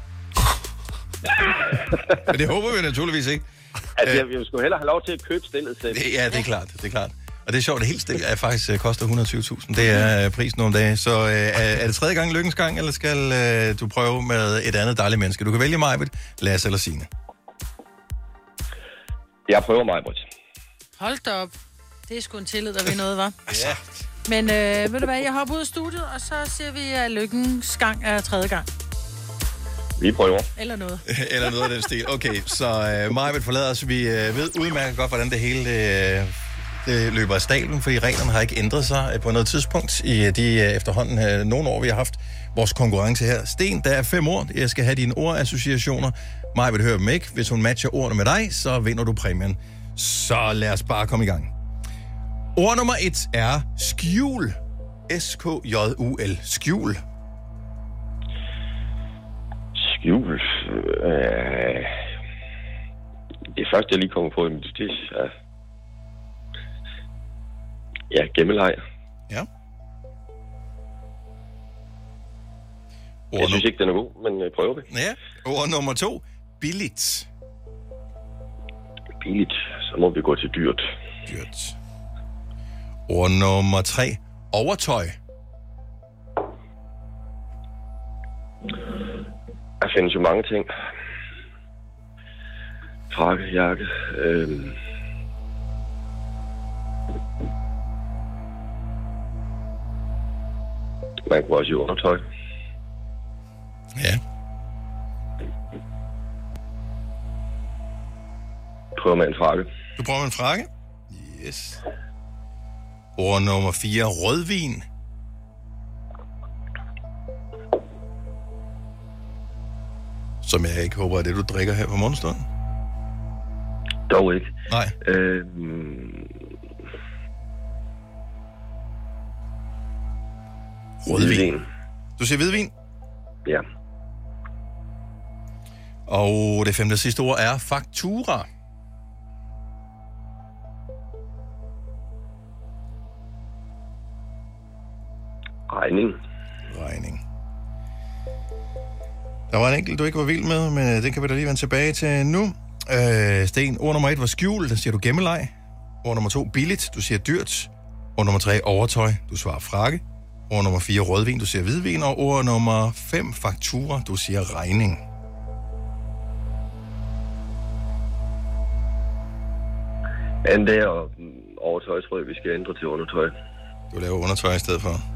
Men det håber vi naturligvis ikke. Altså, jeg skulle hellere have lov til at købe stillet selv. Ja, det er klart. Og det er sjovt, at helt stil faktisk koster 120.000. Det er prisen nogle dage. Så er det 3. gang lykkens gang, eller skal du prøve med et andet dejligt menneske? Du kan vælge Majbrit, Lasse eller Signe. Jeg prøver Majbrit. Hold da op. Det er sgu en tillid, der ved noget, var. Ja. Men ved du hvad, jeg hopper ud af studiet, og så siger vi, at lykkens gang er 3. gang. Vi prøver. Eller noget. Eller noget af den stil. Okay, så Majbrit forlader os. Vi ved udmærket godt, hvordan det hele det løber af stablen, fordi reglerne har ikke ændret sig på noget tidspunkt i de efterhånden nogle år, vi har haft vores konkurrence her. Sten, der er 5 ord. Jeg skal have dine ordassociationer. Majbrit hører dem ikke. Hvis hun matcher ordene med dig, så vinder du præmien. Så lad os bare komme i gang. Ord nummer 1 er skjul. S-K-J-U-L. Skjul. Skjul. Det første, jeg lige kommer på i mit stis, er... Ja, gemmeleg. Ja. Jeg synes ikke, den er god, men prøver vi. Ja. Ord nummer 2. Billigt. Billigt. Så må vi gå til dyrt. Dyrt. Ord nummer 3. Overtøj. Der findes jo mange ting. Frakke, jakke. Man kan også i undertøj. Ja. Prøver med en frakke. Du prøver med en frakke? Yes. Ord nummer 4. Rødvin. Som jeg ikke håber, er det, du drikker her på morgenstunden. Dog ikke. Nej. Rødvin. Du siger hvidvin? Ja. Og det 5. sidste ord er faktura. Regning. Der var en enkelt, du ikke var vild med, men det kan vi da lige vende tilbage til nu. Sten, ord nummer 1 var skjul, der siger du gemmeleg. Ord nummer 2, billigt, du siger dyrt. Ord nummer 3, overtøj, du svarer frakke. Ord nummer 4, rødvin, du siger hvidvin. Og ord nummer 5, faktura, du siger regning. Det er overtøj, tror jeg, vi skal ændre til undertøj. Du laver undertøj i stedet for.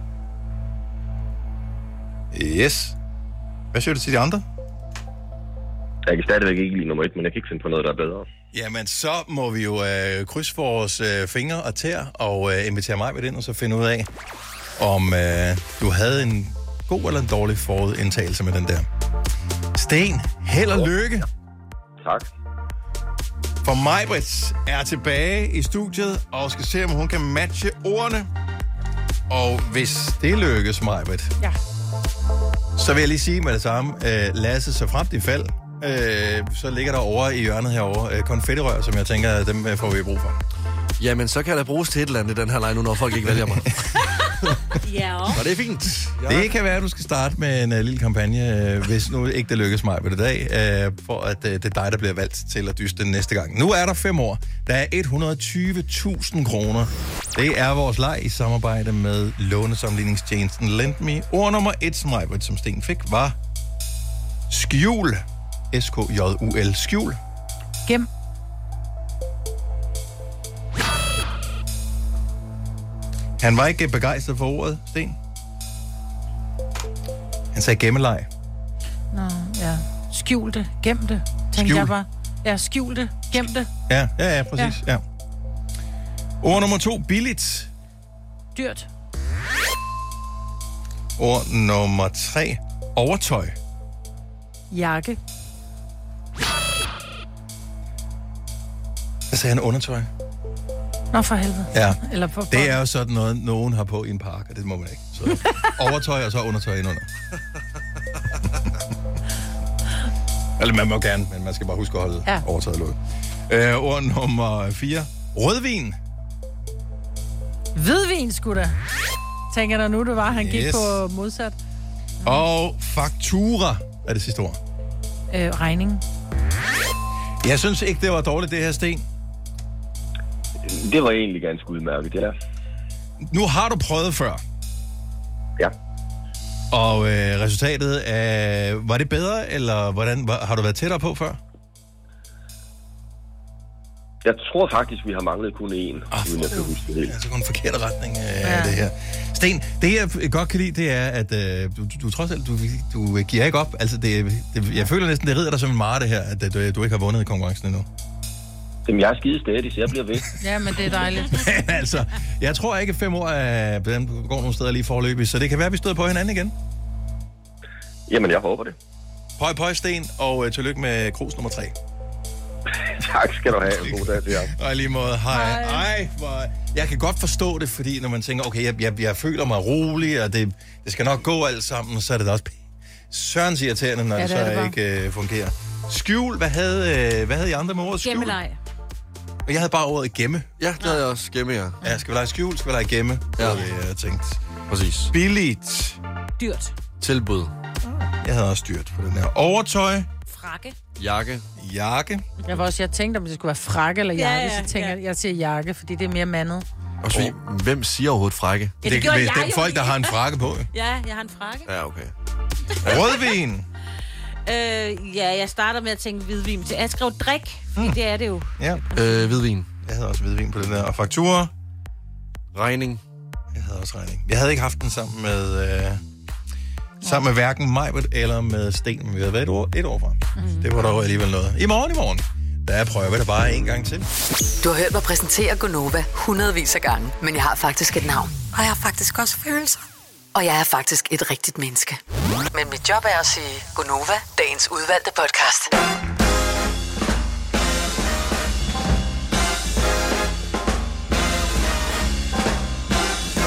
Yes. Hvad siger du til de andre? Jeg kan stadigvæk ikke lide nummer 1, men jeg kan ikke finde på noget, der er bedre. Jamen, så må vi jo krydse vores fingre og tæer og invitere mig med ind, og så finde ud af, om du havde en god eller en dårlig forudindtagelse med den der. Sten, held og lykke. Tak. For Maj-Brit er tilbage i studiet og skal se, om hun kan matche ordene. Og hvis det lykkes, Maj-Brit, ja, så vil jeg lige sige med det samme, Lasse, så frem til fald, så ligger der over i hjørnet herovre konfettirør, som jeg tænker, dem får vi brug for. Jamen, så kan der bruges til et eller andet i den her leg nu, når folk ikke vælger mig. Ja. Så det er fint. Ja. Det kan være, at du skal starte med en lille kampagne, hvis nu ikke det lykkes mig ved det dag, for at det er dig, der bliver valgt til at dyste den næste gang. Nu er der 5 år. Der er 120.000 kroner. Det er vores leg i samarbejde med lånesamligningstjenesten LendMe. Ord nummer 1, Maj-Brit, som Sten fik, var skjul. S-K-J-U-L. Skjul. Gem. Han var ikke begejstret for ordet, Sten. Han sagde gemmeleg. Nå, ja. Skjul det. Gem det. Tænkte jeg bare. Ja, skjul det. Gem det. Ja, præcis. Ja. Ord nummer 2, billigt. Dyrt. Ord nummer 3, overtøj. Jakke. Hvad sagde han, undertøj? Nå, for helvede. Ja, eller for det er jo sådan noget, nogen har på i en park, og det må man ikke. Så overtøj og så undertøj indenunder. Eller man må gerne, men man skal bare huske at holde overtøjet lukket. Ord nummer 4, rødvin. Hvidvin, sgu da. Tænker der nu, det var, han gik på modsat. Og faktura er det sidste ord. Regning. Jeg synes ikke, det var dårligt, det her, Sten. Det var egentlig ganske udmærket, ja. Nu har du prøvet før. Ja. Og resultatet af... Var det bedre, eller hvordan? Har du været tættere på før? Jeg tror faktisk, vi har manglet kun én. Uden at huske det helt. Altså kun en forkert retning af det her. Sten, det jeg godt kan lide, det er, at du trods alt, du giver ikke op. Altså, jeg føler næsten, det rider dig som en mare, det her, at du ikke har vundet i konkurrencen endnu. Jamen, jeg er skide stadig, så jeg bliver ved. Ja, men det er dejligt. Altså, jeg tror ikke, 5 år går nogle steder lige forløbig, så det kan være, at vi støder på hinanden igen. Jamen, jeg håber det. Pøj, Sten, og tillykke med krus nummer 3. Tak skal du have. En god dag til jer. Og i lige måde, hej. Ej, jeg kan godt forstå det, fordi når man tænker, okay, jeg føler mig rolig, og det skal nok gå alt sammen, så er det da også sørens irriterende, når det så ikke fungerer. Skjul, hvad havde I andre med ordet skjul? Gemmeleg. Og jeg havde bare ordet gemme. Ja, det havde jeg også. Gemme, ja. Ja, skal vi lege skjul, skal vi lege gemme? Ja. Det havde jeg tænkt. Præcis. Billigt. Dyrt. Tilbud. Jeg havde også dyrt på den her. Overtøj. Frakke. Jakke. Jeg tænkte, om det skulle være frakke eller jakke, så tænker jeg siger jakke, fordi det er mere mandet. Også fordi, hvem siger overhovedet frakke? Ja, det gjorde jeg den jo. folk, der har en frakke på. Ja, jeg har en frakke. Ja, okay. Rødvin. Jeg starter med at tænke hvidvin. Jeg skrev drik, fordi det er det jo. Ja. Hvidvin. Jeg havde også hvidvin på den der. Og faktura. Regning. Jeg havde også regning. Jeg havde ikke haft den sammen med hverken Maj-Brit eller med Sten. Vi havde været et år fra. Det var dog alligevel noget. I morgen. Der prøver vi det bare en gang til. Du har hørt mig præsentere Gonova hundredvis af gange, men jeg har faktisk et navn. Og jeg har faktisk også følelser. Og jeg er faktisk et rigtigt menneske. Men mit job er at sige Gonova, dagens udvalgte podcast.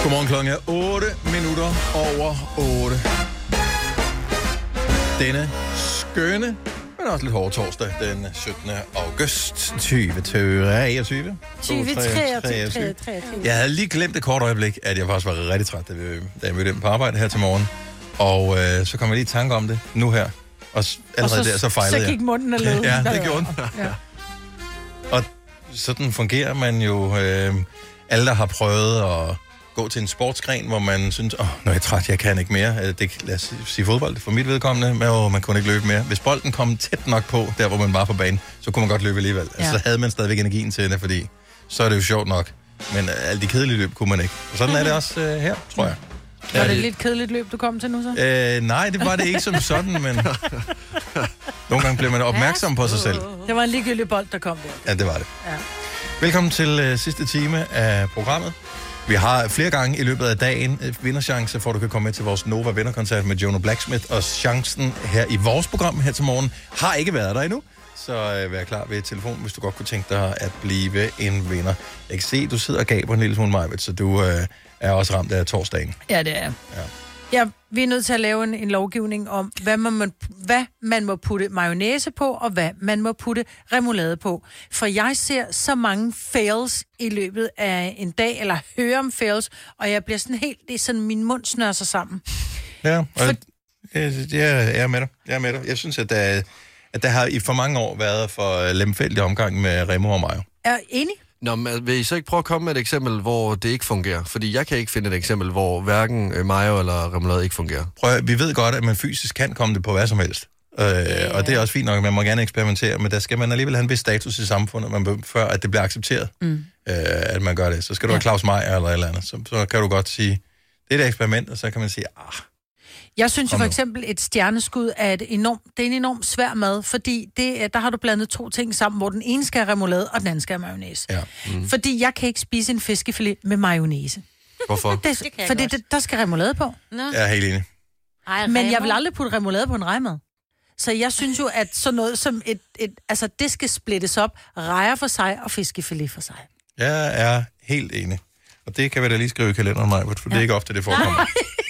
Godmorgen, klokken er 8 minutter over 8. Denne skønne, men også lidt hårde torsdag, den 17. august 2023. Jeg havde lige glemt et kort øjeblik, at jeg faktisk var rigtig træt, da jeg mødte dem på arbejde her til morgen. Og så kom jeg lige i tanke om det nu her. Og allerede der, så fejlede jeg. Så gik munden af led. Ja, det gjorde den. Ja. Og sådan fungerer man jo. Alle, der har prøvet at gå til en sportsgren, hvor man synes, nu er jeg træt, jeg kan ikke mere. Lad os sige fodbold for mit vedkommende, men man kunne ikke løbe mere. Hvis bolden kom tæt nok på, der hvor man var på banen, så kunne man godt løbe alligevel. Ja. Altså, så havde man stadigvæk energien til det, fordi så er det jo sjovt nok. Men alle de kedelige løb kunne man ikke. Og sådan er det også her, tror jeg. Var det et lidt kedeligt løb, du kom til nu så? Nej, det var det ikke som sådan, men nogle gange bliver man opmærksom på sig selv. Det var en ligegyldig bold, der kom der. Ja, det var det. Ja. Velkommen til sidste time af programmet. Vi har flere gange i løbet af dagen vinderchance for, at du kan komme med til vores Nova Vinderkoncert med Jono Blacksmith, og chancen her i vores program her til morgen har ikke været der endnu. Så vær klar ved telefonen, hvis du godt kunne tænke dig at blive en vinder. Jeg kan se, at du sidder og gaber en lille smule, Majbet, så du er også ramt af torsdagen. Ja, det er. Ja, vi er nødt til at lave en lovgivning om, hvad man må putte mayonnaise på, og hvad man må putte remoulade på. For jeg ser så mange fails i løbet af en dag, eller hører om fails, og jeg bliver sådan helt, det er sådan, min mund snører sig sammen. Ja, og jeg er med dig. Jeg er med dig. Jeg synes, at der har i for mange år været for lemfældig omgang med Remo og mayo. Er enig? Nå, men vil I så ikke prøve at komme med et eksempel, hvor det ikke fungerer? Fordi jeg kan ikke finde et eksempel, hvor hverken mayo eller remoulade ikke fungerer. Vi ved godt, at man fysisk kan komme det på hvad som helst. Og det er også fint nok, at man må gerne eksperimentere, men der skal man alligevel have en vis status i samfundet, før at det bliver accepteret, at man gør det. Så skal du have Claus Meyer eller et eller andet, så kan du godt sige, det er et eksperiment, og så kan man sige, Jeg synes jo for eksempel, et stjerneskud er det er en enormt svær mad, fordi der har du blandet to ting sammen, hvor den ene skal have remoulade, og den anden skal have mayonnaise. Ja. Fordi jeg kan ikke spise en fiskefilet med mayonnaise. Hvorfor? Fordi der skal remoulade på. Jeg er helt enig. Men jeg vil aldrig putte remoulade på en rejmad. Så jeg synes jo, at sådan noget som altså det skal splittes op, rejer for sig og fiskefilet for sig. Jeg er helt enig. Og det kan vi da lige skrive i kalenderen, Maja, for det er ikke ofte, det forekommer.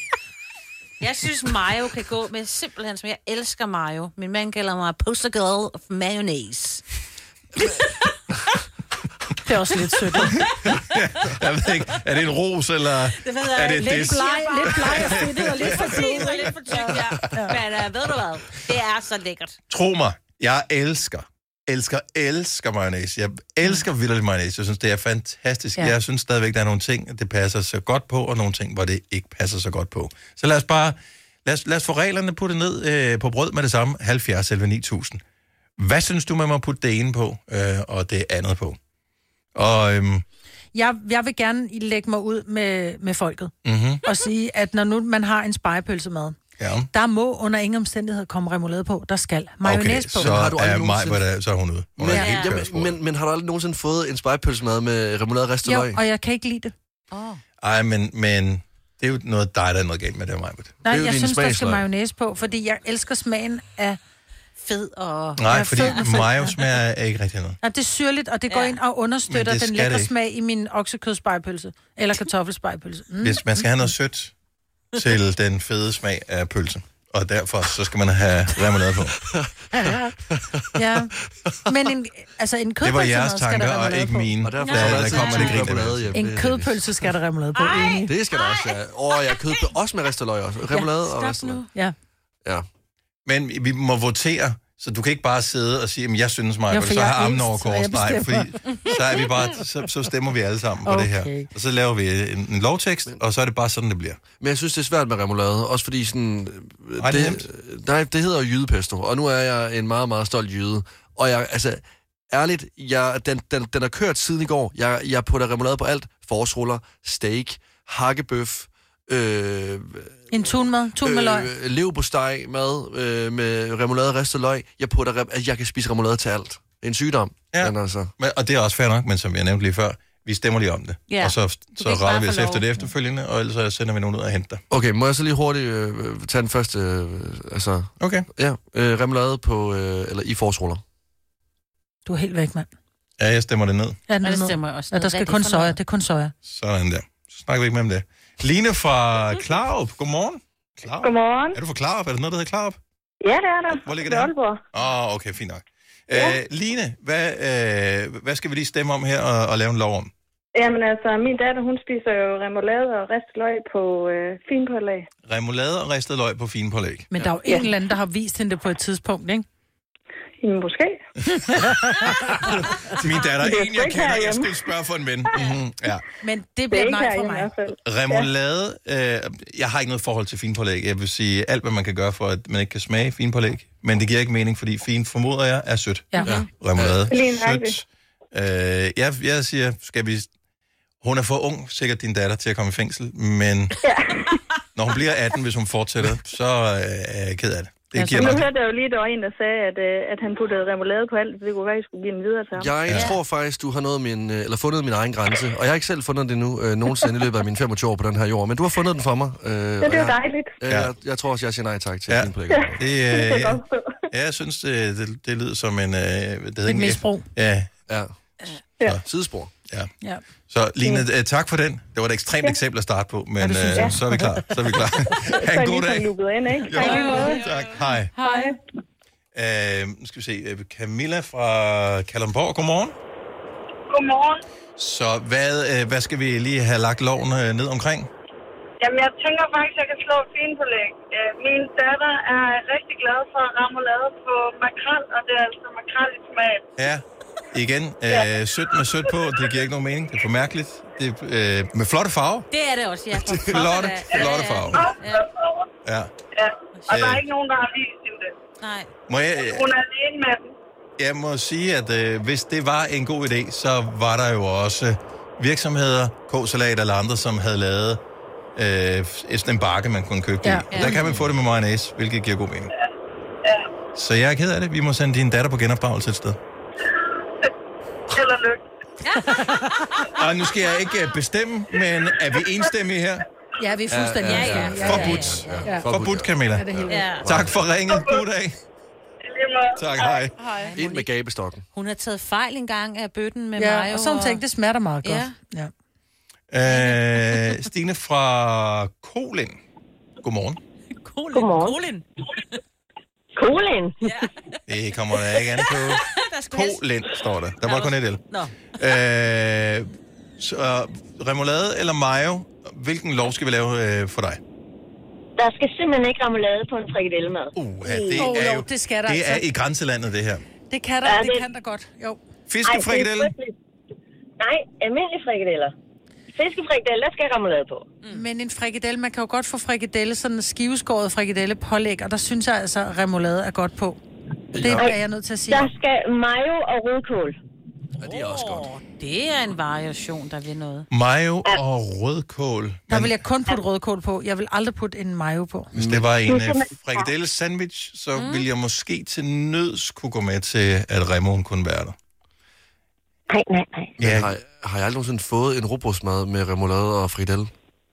Jeg synes, mayo kan gå med simpelthen, som jeg elsker mayo. Min mand kalder mig poster girl of mayonnaise. Det er også lidt sødt. Jeg ved ikke, er det en ros, eller er det lidt bleg og fedtet og lidt for tyk. Lidt for tyk, ja. Men ved du hvad? Det er så lækkert. Tro mig, jeg elsker mayonnaise. Jeg elsker vildt mayonnaise. Jeg synes, det er fantastisk. Ja. Jeg synes stadigvæk, der er nogle ting, det passer så godt på, og nogle ting, hvor det ikke passer så godt på. Så lad os få reglerne putte ned på brød med det samme. 70 11 9000. Hvad synes du, man må putte det ene på, og det andet på? Og jeg vil gerne lægge mig ud med folket og sige, at når nu man har en spegepølsemad, der må under ingen omstændighed komme remoulade på. Der skal mayonnaise på. Så er hun ude. Men har du aldrig nogensinde fået en spegepølsemad med remoulade ristet løg? Jo, og jeg kan ikke lide det. Ej, men det er jo noget, der er noget galt med det, Majbert. Nej, jeg synes, der skal mayonnaise på, fordi jeg elsker smagen af fed og... Nej, fordi mayo smager ikke rigtig noget. Ja, det er syrligt, og det går ind og understøtter den lækre smag i min oksekødspegepølse. Eller kartoffelspegepølse. Hvis man skal have noget sødt til den fede smag af pølse, og derfor så skal man have remoulade på. Ja, men en kødpølse... Det var jeres tanker, og ikke mine. Og derfor der kommer det remoulade. En kødpølse skal der remoulade på. Det skal der også, ja. Jeg kød også med ristet løg også. Remoulade og ristet løg. Ja. Men vi må votere, så du kan ikke bare sidde og sige, at jeg synes mig, så har armen over kors. Nej, fordi så er vi bare, så stemmer vi alle sammen på det her. Og så laver vi en lovtekst, og så er det bare sådan, det bliver. Men jeg synes, det er svært med remoulade, også fordi sådan... det hedder jo jydepesto, og nu er jeg en meget, meget stolt jyde. Og jeg, ærligt, den har kørt siden i går. Jeg putter remoulade på alt. Forårsruller, steak, hakkebøf, en tun med løg. Leverpostej mad med remoulade og ristet løg. Jeg kan spise remoulade til alt. Det er en sygdom. Ja. Og det er også fair nok, men som jeg nævnte lige før, vi stemmer lige om det. Ja. Og så retter vi os efter det efterfølgende, og ellers sender vi nogen ud og henter dig. Okay, må jeg så lige hurtigt tage den første, Okay. Ja, remoulade på, eller i forårsruller. Du er helt væk, mand. Ja, jeg stemmer det ned. Ja, det stemmer jeg også. Ja, der skal kun soja, det er kun soja. Sådan der. Så snakker vi ikke mere om det. Line fra Klarup, godmorgen. Klarup. Godmorgen. Er du fra Klarup? Er der noget, der hedder Klarup? Ja, det er der. Hvor ligger det her? Okay, fint nok. Ja. Line, hvad skal vi lige stemme om her og lave en lov om? Jamen altså, min datter, hun spiser jo remoulade og ristet løg på finpålæg. Remoulade og ristet løg på finpålæg. Men der er jo en eller anden, der har vist hende det på et tidspunkt, ikke? Jamen, måske. Min datter, en jeg kender, jeg skulle spørge for en ven. Mm-hmm, ja. Men det bliver nej for mig. Remoulade, jeg har ikke noget forhold til finpålæg. Jeg vil sige alt, hvad man kan gøre for, at man ikke kan smage finpålæg. Men det giver ikke mening, fordi fin, formoder jeg, er sødt. Ja. Remoulade, sødt. Jeg siger, skal vi... Hun er for ung, sikkert din datter, til at komme i fængsel, men når hun bliver 18, hvis hun fortsætter, så er jeg ked af det. Nu hørte jeg jo lige, der var en, der sagde, at han puttede remoulade på alt, så det kunne være, at I skulle give den videre til ham. Jeg tror faktisk, du har eller fundet min egen grænse, og jeg har ikke selv fundet det nu nogensinde i løbet af mine 25 år på den her jord, men du har fundet den for mig. Ja, det er jo dejligt. Jeg tror også, jeg siger nej tak til din plæk. Jeg synes, det lyder som en... Et misbrug. Ja. Sidespor. Ja. Så Line, tak for den. Det var et ekstremt eksempel at starte på, men så er vi klar. Ha' en god dag. Tak. Hej. Nu skal vi se. Camilla fra Kalundborg, godmorgen. Godmorgen. Så hvad skal vi lige have lagt loven ned omkring? Jamen, jeg tænker faktisk, at jeg kan slå finpålæg. Min datter er rigtig glad for remoulade på makrel, og det er altså makrel i tomat. Ja. Igen, sødt med sødt på, det giver ikke nogen mening. Det er for mærkeligt. Det er, med flotte farver. Det er det også, ja. Flotte farver. Ja. Og der er ikke nogen, der har vist hende det. Nej. Hun er alene med dem. Jeg må sige, at hvis det var en god idé, så var der jo også virksomheder, K-salat eller andre, som havde lavet sådan en bakke, man kunne købe det i. Der kan man få det med mayonnaise, hvilket giver god mening. Ja. Så jeg er ked af det. Vi må sende din datter på genopdragelse et sted. Eller lykke. Og nu skal jeg ikke bestemme, men er vi enstemmige her? Ja, vi er fuldstændig Forbudt. Forbudt, Camilla. Tak for ringet. God dag. Tak, hej. Ind med gabestokken. Hun har taget fejl en gang af bøtten med mayo. Og så hun tænkte, det smager meget godt. Ja. Stine fra Kolind. Godmorgen. Kolind. Kolind? Ja. Det kommer der ikke an på. Kolind står der. Der var kun et el. Så remoulade eller mayo? Hvilken lov skal vi lave for dig? Der skal simpelthen ikke remoulade på en frikadelle-mad. Det er jo det skal der det er i grænselandet, det her. Det kan der, det kan der godt. Jo. Fiskefrikadelle? Nej, almindelige frikadeller. Fiskefrikadelle, der skal remoulade på. Men en frikadelle, man kan jo godt få frikadelle, sådan en skiveskåret frikadelle pålæg, og der synes jeg altså, at remoulade er godt på. Det er jeg nødt til at sige. Der skal mayo og rødkål. Ja, det er også godt. Det er en variation, der vil noget. Mayo og rødkål. Der vil jeg kun putte rødkål på. Jeg vil aldrig putte en mayo på. Hvis det var en frikadelle sandwich, så ville jeg måske til nøds kunne gå med til, at remoen kunne være der. Nej. Ja. Har jeg aldrig nogensinde fået en rugbrødsmad med remoulade og frikadelle?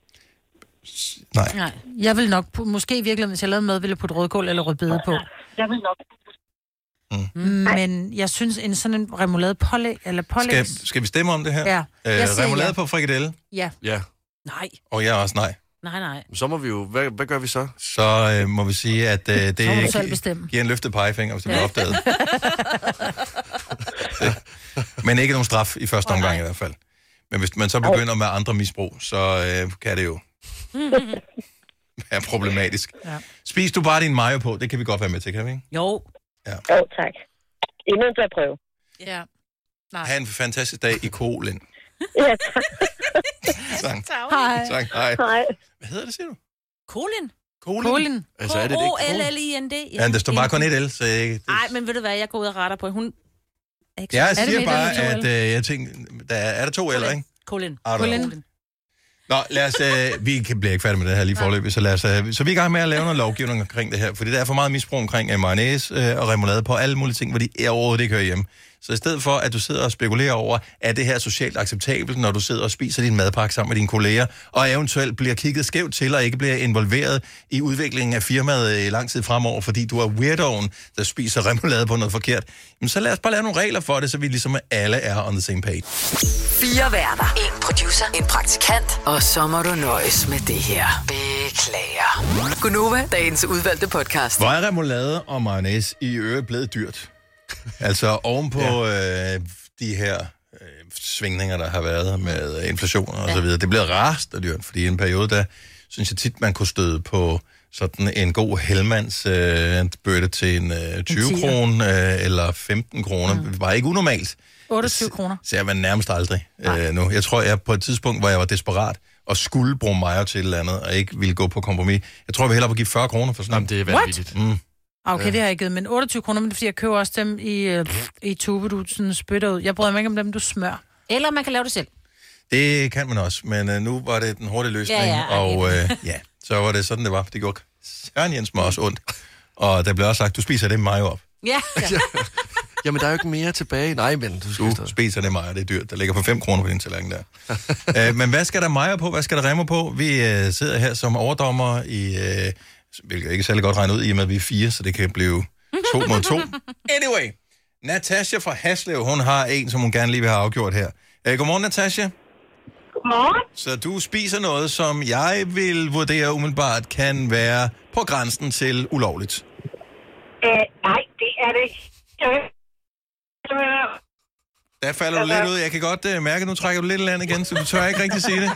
Nej. Jeg vil nok, måske i virkeligheden, hvis jeg lavede mad, ville jeg putte rødkål eller rødbede på. Jeg vil nok. Men jeg synes, en sådan en remoulade pålæg, eller pålæg... Skal vi stemme om det her? Ja. Remoulade på frikadelle? Ja. Nej. Og jeg er også nej. Nej. Så må vi jo... Hvad gør vi så? Så må vi sige, at det giver en løftet pegefinger, hvis det bliver opdaget. Men ikke nogen straf i første omgang i hvert fald. Men hvis man så begynder med andre misbrug, så kan det jo være problematisk. Ja. Spis du bare din mayo på? Det kan vi godt være med til, kan vi ikke? Jo. Ja. Jo, tak. I er nødt til at prøve. Ja. Nej. Ha' en fantastisk dag i Kolind. Ja, tak. Hej. Tak, hej. Hvad hedder det, siger du? Kolin. Altså, er det ikke K-O-L-L-I-N-D? Ja, der står bare kun et L, så jeg ikke... Nej, men ved du hvad, jeg går ud og retter på. Hun... Jeg siger bare, at jeg tænker... Er der 2 L'er, ikke? Kolin. Nå, lad os... vi bliver ikke færdige med det her lige forløbet, så lad os... Så vi er i gang med at lave noget lovgivning omkring det her, fordi der er for meget misbrug omkring mayonnaise og remoulade på alle mulige ting, hvor de overhovedet ikke hører hjemme. Så i stedet for, at du sidder og spekulerer over, er det her socialt acceptabelt, når du sidder og spiser din madpakke sammen med dine kolleger, og eventuelt bliver kigget skævt til, og ikke bliver involveret i udviklingen af firmaet i lang tid fremover, fordi du er weirdoen, der spiser remoulade på noget forkert, jamen så lad os bare lave nogle regler for det, så vi ligesom alle er on the same page. 4 værter, 1 producer, 1 praktikant, og så må du nøjes med det her. Beklager. Gunova, dagens udvalgte podcast. Hvor er remoulade og mayonnaise i øvrigt blevet dyrt? Altså ovenpå de her svingninger, der har været med inflation og så videre. Det bliver rast og dyrt, fordi i en periode, der synes jeg tit, man kunne støde på sådan en god Hellmans bøtte til en 20 kroner eller 15 kroner. Det var ikke unormalt. 28 kroner. Så jeg var nærmest aldrig nu. Jeg tror, jeg på et tidspunkt, hvor jeg var desperat og skulle bruge mayo til et eller andet, og ikke ville gå på kompromis. Jeg tror, vi hellere vil give 40 kroner for sådan noget. Det er vanvittigt. Okay, det har jeg givet, men 28 kroner, men det er fordi, jeg køber også dem i tube, du sådan spytter ud. Jeg bryder mig ikke om dem, du smør. Eller man kan lave det selv. Det kan man også, men nu var det den hurtige løsning, og så var det sådan, det var. Det gjorde Søren Jens mig også ondt. Og der blev også sagt, du spiser det mayo op. Ja. Jamen, der er jo ikke mere tilbage. Nej, men du spiser det mayo, det er dyrt. Der ligger for 5 kroner på din tallerken der. Men hvad skal der mayo på? Hvad skal der remmer på? Vi sidder her som overdommer i... hvilket ikke særlig godt regne ud, i og med, at vi er 4, så det kan blive 2 mod 2. Anyway, Natasha fra Haslev, hun har en, som hun gerne lige vil have afgjort her. Godmorgen, Natasha. Godmorgen. Så du spiser noget, som jeg vil vurdere umiddelbart kan være på grænsen til ulovligt. Nej, det er det ikke. Der falder du lidt ud. Jeg kan godt mærke, at nu trækker du lidt land igen, så du tør ikke rigtig sige det.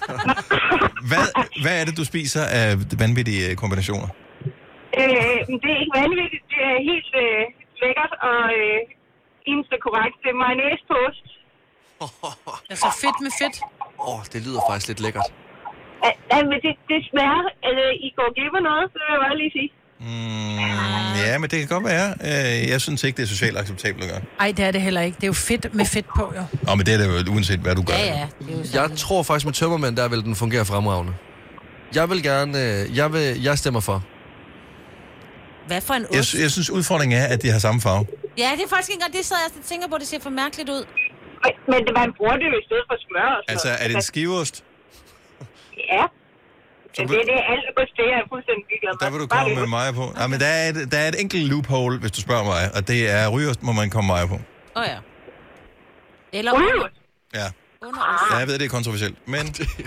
Hvad er det, du spiser af vanvittige kombinationer? Det er ikke vanvittigt. Det er helt lækkert og eneste korrekt. Det er mayonnaise på ost. Altså fedt med fedt. Det lyder faktisk lidt lækkert. Men det smager. I går glip af noget, så vil jeg bare lige sige. Ja, men det kan godt være. Jeg synes ikke, det er socialt acceptabelt at gøre. Ej, det er det heller ikke. Det er jo fedt med fedt på, jo. Men det er det jo uanset, hvad du gør. Ja. Jeg tror faktisk med tømmermænd, der vil den fungere fremragende. Jeg vil gerne... Jeg stemmer for. Hvad for en ost? Jeg synes, udfordringen er, at de har samme farve. Ja, det er faktisk ikke engang det, så jeg tænker på, det ser for mærkeligt ud. Men man bruger det jo i stedet for smør. Altså, er det en skiveost? Ja. Men det er alt på det, jeg er fuldstændig ligeglad med. Der vil du komme med mayo på. Ja, men der er et enkelt loophole, hvis du spørger mig, og det er rygeost, må man komme mayo på. Ja. Eller rygeost? Ja. Ja, jeg ved, det er kontroversielt, men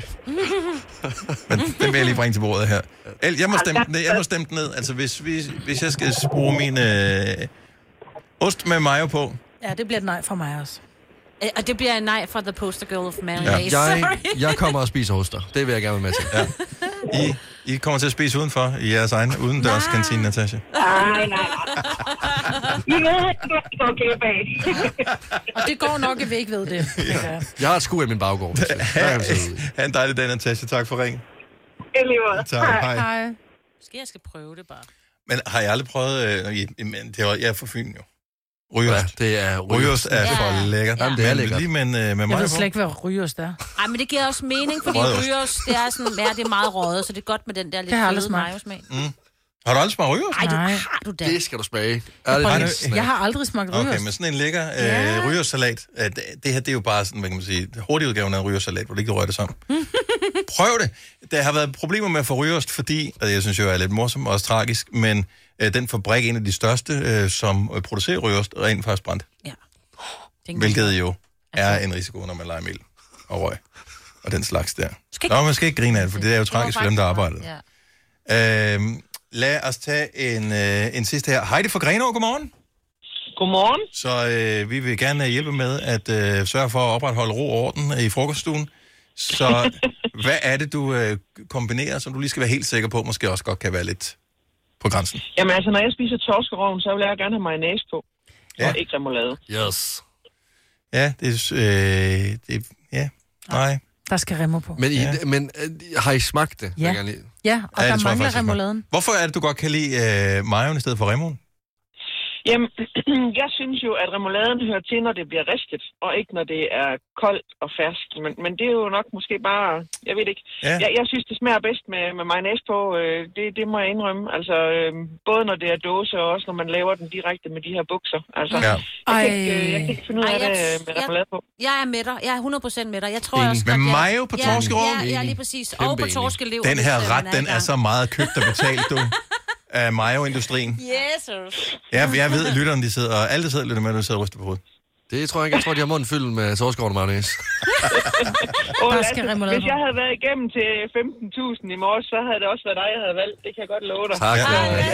den vil jeg lige bringe til bordet her. Jeg må stemme den ned. Altså, hvis jeg skal bruge min ost med mayo på. Ja, det bliver et nej fra mig også. Og det bliver en nej fra the poster girl of mayonnaise. Jeg kommer og spiser oster. Det vil jeg gerne være med til. Ja. I kommer til at spise udenfor i jeres egen udendørskantine, Natasha. Nej. I ved, det går glip af. Og det går nok, at vi ikke ved det. Ja. Jeg har et skur i min baggård. Ha' en dejlig dag, Natasha. Tak for ringen. Tak, hej. Måske jeg skal prøve det bare. Men har jeg aldrig prøvet... jeg er fra Fyn jo. Rygeost. Ja, det er rygeost er for lækkert. Jamen, det er lækkert. Lige med mig jeg ved slet ikke, hvad rygeost er. Ej, men det giver også mening, fordi rygeost, det er sådan, det er meget røget, så det er godt med den der lidt fede majosmag. Har du aldrig smagt rygeost? Nej, har du da. Det skal du smage. Jeg har aldrig smagt rygeost. Okay, men sådan en lækker rygeostsalat. Det her, det er jo bare sådan, hvad kan man sige, hurtigudgaven af en rygeostsalat, hvor det ikke rører det sammen. Prøv det. Der har været problemer med at få rygeost, fordi, og jeg synes jo er lidt morsomt og også tragisk, men den fabrik, en af de største, som producerer rygeost, er rent faktisk brændt. Ja. Hvilket jo er en risiko, når man leger mel og røg. Og den slags der. Man skal ikke grine af det, for det er jo tragisk for dem, der arbejder. Ja. Lad os tage en sidste her. Heidi fra Grenaa, godmorgen. Godmorgen. Så vi vil gerne hjælpe med at sørge for at opretholde ro og orden i frokoststuen. Så hvad er det, du kombinerer, som du lige skal være helt sikker på, måske også godt kan være lidt på grænsen? Jamen altså, når jeg spiser torskerogn, så vil jeg gerne have mayonnaise på. Ja. Og ikke remoulade. Yes. Ja, nej. Der skal remmer på. Men har I smagt det? Ja, ja, og der mangler remouladen. Hvorfor er det, du godt kan lide mayoen i stedet for remoen? Jamen, jeg synes jo, at remouladen hører til, når det bliver ristet, og ikke når det er koldt og fersk. Men det er jo nok måske bare, jeg ved ikke. Ja. Jeg synes, det smager bedst med mayonnaise på. Det må jeg indrømme. Altså, både når det er dåse, og også når man laver den direkte med de her bukser. Altså, jeg kan ikke finde ud af det med remoulade på. Jeg er med dig. Jeg er 100% med dig. Jeg tror også, med mayo på torskerogn? Ja, lige præcis. Og på torskelever. Den her ret, den er så meget købt og betalt, du. Af mayo-industrien. Yes, jeg ved, at lytterne, de sidder, og alle, der sidder og lytter med, der sidder og ryster på hovedet. Det tror jeg ikke. Jeg tror, de har munden fyldt med torskeovn og mayonnaise. Hvis jeg havde været igennem til 15.000 i morges, så havde det også været dig, jeg havde valgt. Det kan jeg godt love dig. Tak.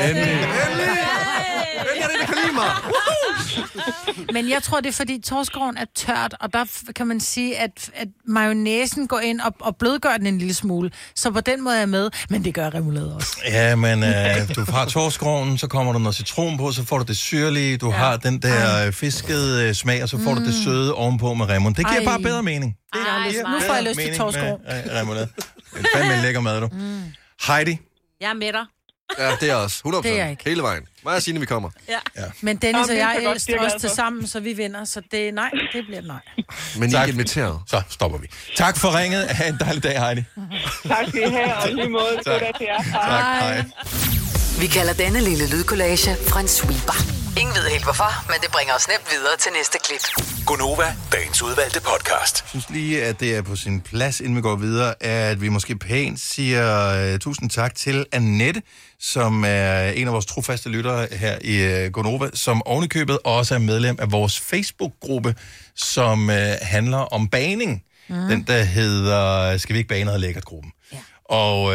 Men jeg tror, det er fordi torskeovn er tørt, og der kan man sige, at mayonnaisen går ind og blødgør den en lille smule. Så på den måde er jeg med, men det gør remoulade også. Ja, men du har torskeovnen, så kommer der noget citron på, så får du det syrlige, du har den der fiskede smag, og så får du det søde ovenpå med remoulade. Det giver bare bedre mening. Nu får jeg lyst til torskeovn. Remoulade. Det er fandme en lækker mad, du. Heidi? Jeg er med dig. Ja, det er også. 100%. Det er ikke. Hele vejen. Mig og Signe, vi kommer. Ja. Men Dennis og jeg elsker os til sammen, så vi vinder. Så det bliver nej. Men I er inviteret. Så stopper vi. Tak for ringet. Ha' en dejlig dag, Heidi. Tak skal I have, og lige måde. Goddag til jer. Tak, hej. Vi kalder denne lille lydkollage en sweeper. Ingen ved helt hvorfor, men det bringer os nemt videre til næste klip. Gonova, dagens udvalgte podcast. Jeg synes lige, at det er på sin plads, inden vi går videre, at vi måske pænt siger tusind tak til Annette, som er en af vores trofaste lyttere her i Gonova, som ovenikøbet også er medlem af vores Facebook-gruppe, som handler om bagning. Den, der hedder Skal vi ikke bage noget lækkert-gruppen. Ja. Og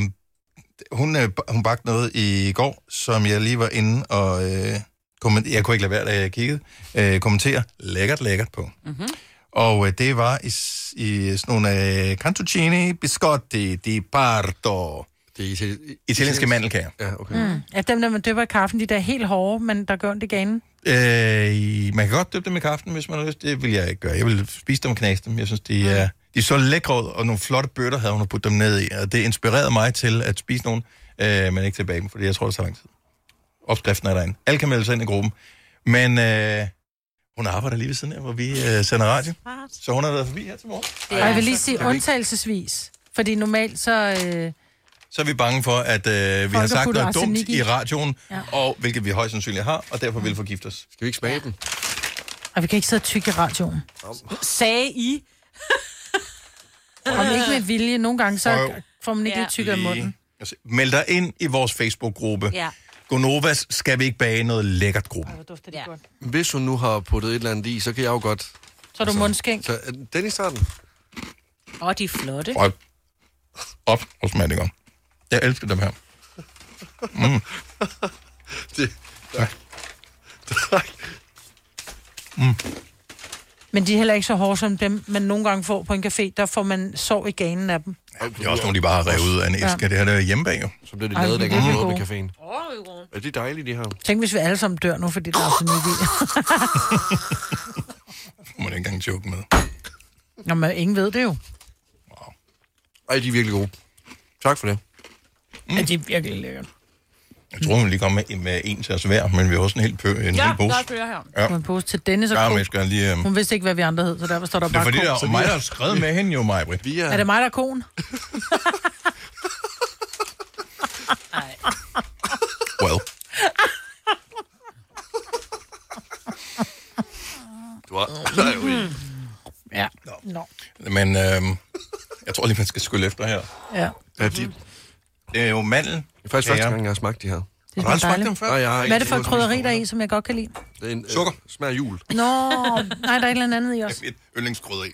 hun bagte noget i går, som jeg lige var inde og... jeg kunne ikke lade være, da jeg kiggede. Kommentere lækkert på. Mm-hmm. Og det var i sådan nogle cantuccini biscotti di parto. Det er italienske mandelkager. Ja, okay. Ja, dem der man døber i kaffen, de der er helt hårde, men der gør ondt i ganen. Man kan godt døbe dem i kaffen, hvis man har lyst. Det vil jeg ikke gøre. Jeg vil spise dem og knase dem. Jeg synes, de er så lækre ud, og nogle flotte bøtter havde hun puttet dem ned i. Og det inspirerede mig til at spise nogen, men ikke tilbage dem, fordi jeg tror, det tager lang tid. Opskriften er derinde. Alle kan melde sig ind i gruppen. Men hun arbejder lige ved siden af, hvor vi sender radio. Så hun har været forbi her til morgen. Og jeg vil lige sige undtagelsesvis. Fordi normalt så... Så er vi bange for, at vi har sagt noget dumt i radioen, og hvilket vi højst sandsynligt har, og derfor vil forgifte os. Skal vi ikke smage den? Og vi kan ikke sidde og tykke i radioen. Sagde I? Om ikke med vilje. Nogle gange så får man ikke lidt tykke af munden. Meld dig ind i vores Facebook-gruppe. Ja. Gonovas Skal vi ikke bage noget lækkert gruppe. Hvis hun nu har puttet et eller andet i, så kan jeg jo godt... Så er du mundskænk. Så den i starten. De er flotte. Op hos Madinger. Jeg elsker dem her. Men de er heller ikke så hårde som dem, man nogle gange får på en café. Der får man sov i ganen af dem. Det er også nogle, de bare har revet ud af en æske. Det her der er hjemmebag, jo. Så bliver det lavet, der kan åbne caféen. Er det dejligt, de her? Tænk, hvis vi alle sammen dør nu, fordi der er så nye biler. Må man ikke engang joke med. Nå, men ingen ved det jo. Wow. Ej, de er virkelig gode. Tak for det. Ja, de er virkelig lækkert. Jeg tror, hun lige kommer med en til os hver, men vi har også en hel pose. Der er flere her. Ja. En pose til Dennis og Koen. Lige, Hun vidste ikke, hvad vi andre hed, så derfor står der bare Koen. Det er fordi, der er mig, der har skrevet med hende jo, Maj-Brit. Er det mig, der er Koen? Nej. Well. Du har... Ja. No. Men jeg tror lige, man skal skylle efter her. Ja. Det er jo mandel. Det er faktisk første gang, jeg har smagt de her. Det har du smagt dem før? Hvad er det for et krydderi, der er i, som jeg godt kan lide? Det er en sukker. Smager jul. Nå, nej, der er et eller andet i også. Et yndlingskrydderi.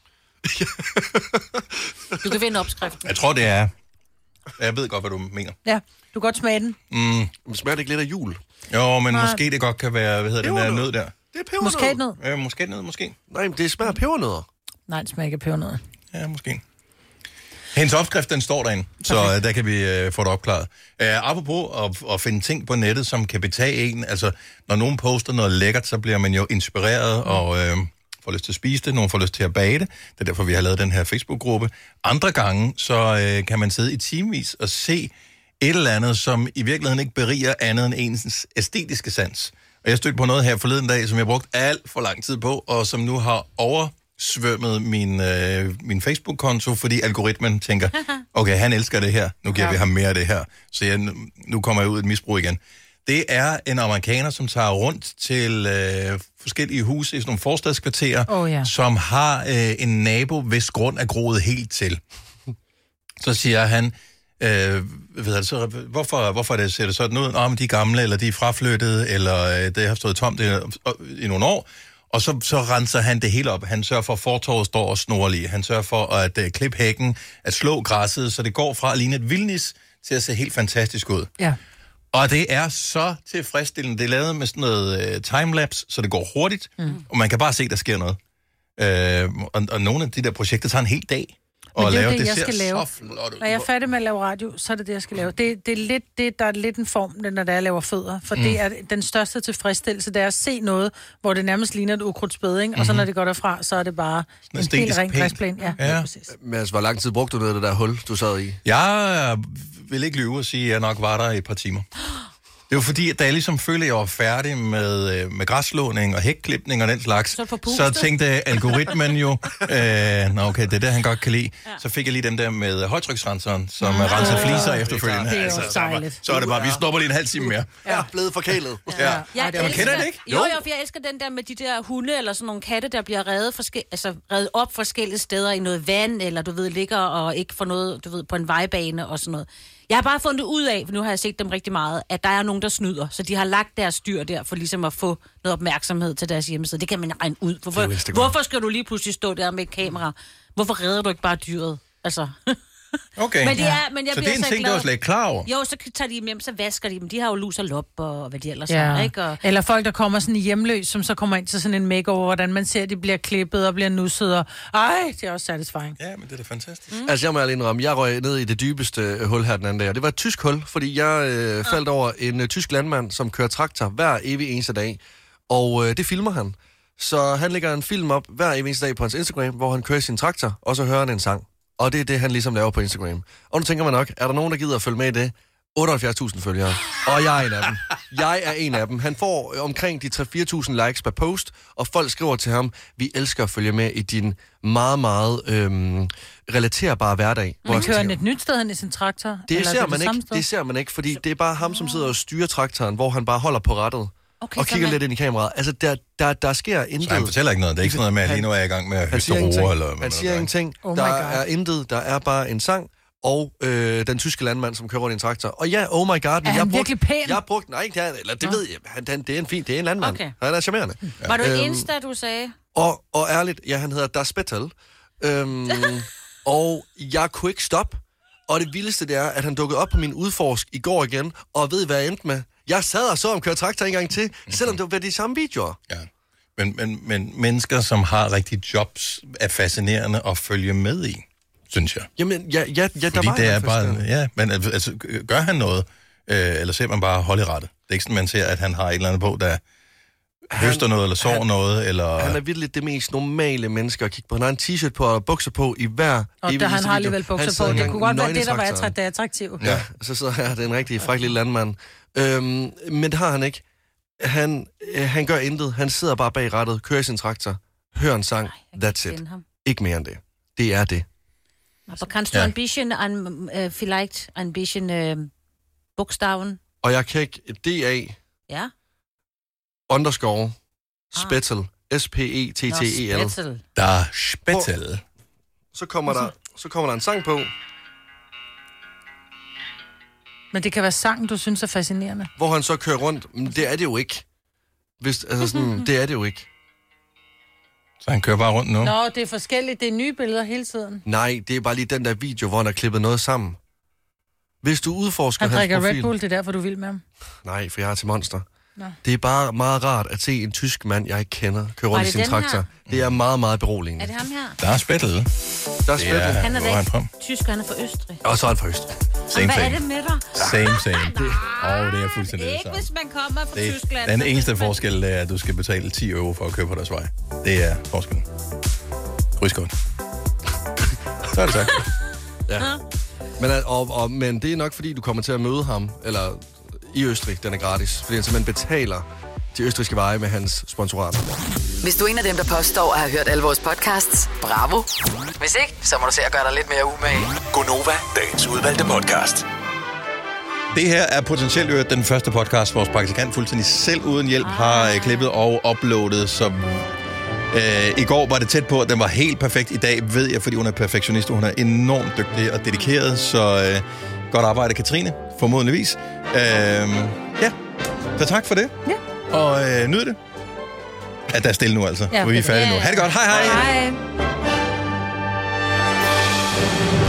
Du kan finde opskriften. Jeg tror, det er... Jeg ved godt, hvad du mener. Ja, du kan godt smage den. Men smager det ikke lidt af jul? Jo, men måske det godt kan være... Hvad hedder den der nød der? Det er pebernød. Muskatnød? Ja, muskatnød, måske. Nej, men det smager pebernødder. Nej, det smager ikke af pebernødder. Ja, måske. Hendes opskrift, den står derinde, så der kan vi få det opklaret. Apropos at finde ting på nettet, som kan betage en. Altså, når nogen poster noget lækkert, så bliver man jo inspireret og får lyst til at spise det. Nogen får lyst til at bage det. Det er derfor, vi har lavet den her Facebook-gruppe. Andre gange, så kan man sidde i timevis og se et eller andet, som i virkeligheden ikke beriger andet end ens æstetiske sans. Og jeg stødte på noget her forleden dag, som jeg brugte alt for lang tid på, og som nu har oversvømmet min Facebook-konto, fordi algoritmen tænker, okay, han elsker det her, nu giver vi ham mere af det her, så nu kommer jeg ud i et misbrug igen. Det er en amerikaner, som tager rundt til forskellige huse i sådan nogle forstadskvarterer, som har en nabo, hvis grund er groet helt til. Så siger han, hvorfor ser det sådan ud? Men de er gamle, eller de er fraflyttede, eller det har stået tomt i nogle år. Og så renser han det hele op. Han sørger for, at fortovet står og snorer lige. Han sørger for at klippe hækken, at slå græsset, så det går fra at ligne et vildnis til at se helt fantastisk ud. Ja. Og det er så tilfredsstillende. Det er lavet med sådan noget timelapse, så det går hurtigt, og man kan bare se, der sker noget. Og nogle af de der projekter tager en hel dag. Og lave, det det jeg ser skal lave. Så flot ud. Når jeg er færdig med at lave radio, så er det det, jeg skal lave. Det er lidt det, der er lidt en form, når jeg laver fødder. For det er den største tilfredsstillelse, det er at se noget, hvor det nærmest ligner et ukrudtsbed, ikke? Og så når det går derfra, så er det bare en helt ren græsplæne. Ja. Men altså, hvor lang tid brugte du ned af det der hul, du sad i? Jeg vil ikke lyve og sige, at jeg nok var der i et par timer. Det var fordi, da jeg ligesom følte, at jeg var færdig med græsslåning og hækklipning og den slags, så tænkte algoritmen jo, okay, det er det, han godt kan lide. Ja. Så fik jeg lige dem der med højtryksrenseren, som renser fliser efterfølgende. Det er jo dejligt. Så er det bare, vi snupper lige en halv time mere. Ja, blevet forkælet. Ja. Man kender det ikke? Jo, for jeg elsker den der med de der hunde, eller sådan nogle katte, der bliver reddet op forskellige steder i noget vand, eller du ved, ligger og ikke får noget, du ved, på en vejbane og sådan noget. Jeg har bare fundet ud af, for nu har jeg set dem rigtig meget, at der er nogen, der snyder. Så de har lagt deres dyr der, for ligesom at få noget opmærksomhed til deres hjemmeside. Det kan man regne ud. Hvorfor skal du lige pludselig stå der med et kamera? Hvorfor redder du ikke bare dyret? Altså... Okay. Men det er, så det er en ting, du er slet ikke klar over? Jo, så tager de dem hjem, så vasker de dem. De har jo lus og lop og hvad de ellers har, ikke? Og... Eller folk, der kommer sådan hjemløs, som så kommer ind til sådan en makeover, hvordan man ser, at de bliver klippet og bliver nusset. Og... det er også satisfying. Ja, men det er da fantastisk. Altså, jeg må alene indrømme, jeg røg ned i det dybeste hul her den anden dag, og det var et tysk hul, fordi jeg faldt over en tysk landmand, som kører traktor hver evig eneste dag, og det filmer han. Så han lægger en film op hver evig eneste dag på hans Instagram, hvor han kører sin traktor, og så hører han en sang. Og det er det, han ligesom laver på Instagram. Og nu tænker man nok, er der nogen, der gider at følge med i det? 78.000 følgere. Og jeg er en af dem. Jeg er en af dem. Han får omkring de 3-4.000 likes per post, og folk skriver til ham, vi elsker at følge med i din meget, meget relaterbare hverdag. Men kører han et nyt sted hen i sin traktor? Det ser man ikke, fordi det er bare ham, som sidder og styrer traktoren, hvor han bare holder på rattet. Okay, og kigger lidt ind i kameraet. Altså, der sker intet. Så han fortæller ikke noget. Det er ikke sådan noget med, at lige nu er jeg i gang med at høste roer. Eller han siger ingenting. Der er intet. Der er bare en sang. Og den tyske landmand, som kører rundt i en traktor. Og ja, oh my god. Er han virkelig pæn? Jeg har brugt... Nej, det ved jeg. Det er en fin... Det er en landmand. Okay. Han er charmerende. Ja. Var du Insta, du sagde? Og ærligt, ja, han hedder Das Bettel. Og jeg kunne ikke stoppe. Og det vildeste, det er, at han dukkede op på min udforsk i går igen. Og ved, hvad jeg endte med? Jeg sad og så ham køre traktor en gang til, selvom det var de samme videoer. Ja. Men mennesker, som har rigtige jobs, er fascinerende at følge med i, synes jeg. Jamen, ja fordi der var det er bare, ja, men altså, gør han noget, eller ser man bare hold i rettet? Det er ikke sådan, man ser, at han har et eller andet på, der høster noget, eller sover noget, eller... Han er virkelig det mest normale menneske at kigge på. Han har en t-shirt på og bukser på i hver... Og der han har alligevel bukser på. Det kunne godt være det, der var attraktivt. Ja, så sidder her, det er en rigtig fræk lille landmand. Men det har han ikke. Han gør intet. Han sidder bare bag rattet, kører sin traktor, hører en sang. That's it. Ikke mere end det. Det er det. Aber kannst du ein bisschen vielleicht ein bisschen Buchstaben? Og jeg kan ikke DA. Ja. Underscore Spettel. S-P-E-T-T-E-L. Der Spettel. Så kommer der en sang på. Men det kan være sangen, du synes er fascinerende. Hvor han så kører rundt. Men det er det jo ikke. Det er det jo ikke. Så han kører bare rundt nu? Nå, det er forskelligt. Det er nye billeder hele tiden. Nej, det er bare lige den der video, hvor han har klippet noget sammen. Hvis du udforsker hans profil... Han drikker Red Bull, det er derfor, du vil med ham. Nej, for jeg er til Monster. Nå. Det er bare meget rart at se en tysk mand, jeg ikke kender, køre rundt i sin traktor. Her? Det er meget, meget beroligende. Er det ham her? Der er Spettel. Han er da tysk, han er fra Østrig. Og så er han fra Østrig. Same, hvad er det med dig? Same. Det er fuldstændig det samme. Ikke hvis man kommer fra Tyskland. Den eneste forskel er, at du skal betale 10 euro for at køre på deres vej. Det er forskellen. Krydskort. Så er det sagt. Ja. Men det er nok, fordi du kommer til at møde ham, eller i Østrig, den er gratis. Fordi han simpelthen betaler til østrigske veje med hans sponsorat. Hvis du er en af dem, der påstår at have hørt alle vores podcasts, bravo. Hvis ikke, så må du se at gøre dig lidt mere umage. Gonova, dagens udvalgte podcast. Det her er potentielt den første podcast, vores praktikant fuldstændig selv uden hjælp har klippet og uploadet, så i går var det tæt på, at den var helt perfekt. I dag ved jeg, fordi hun er perfektionist, og hun er enormt dygtig og dedikeret, så godt arbejde, Katrine, formodentligvis. Ja, så tak for det. Ja. Og nyd det. At der er stille nu, altså. Ja, vi er færdige nu. Ha' det godt. Hej hej. Hej.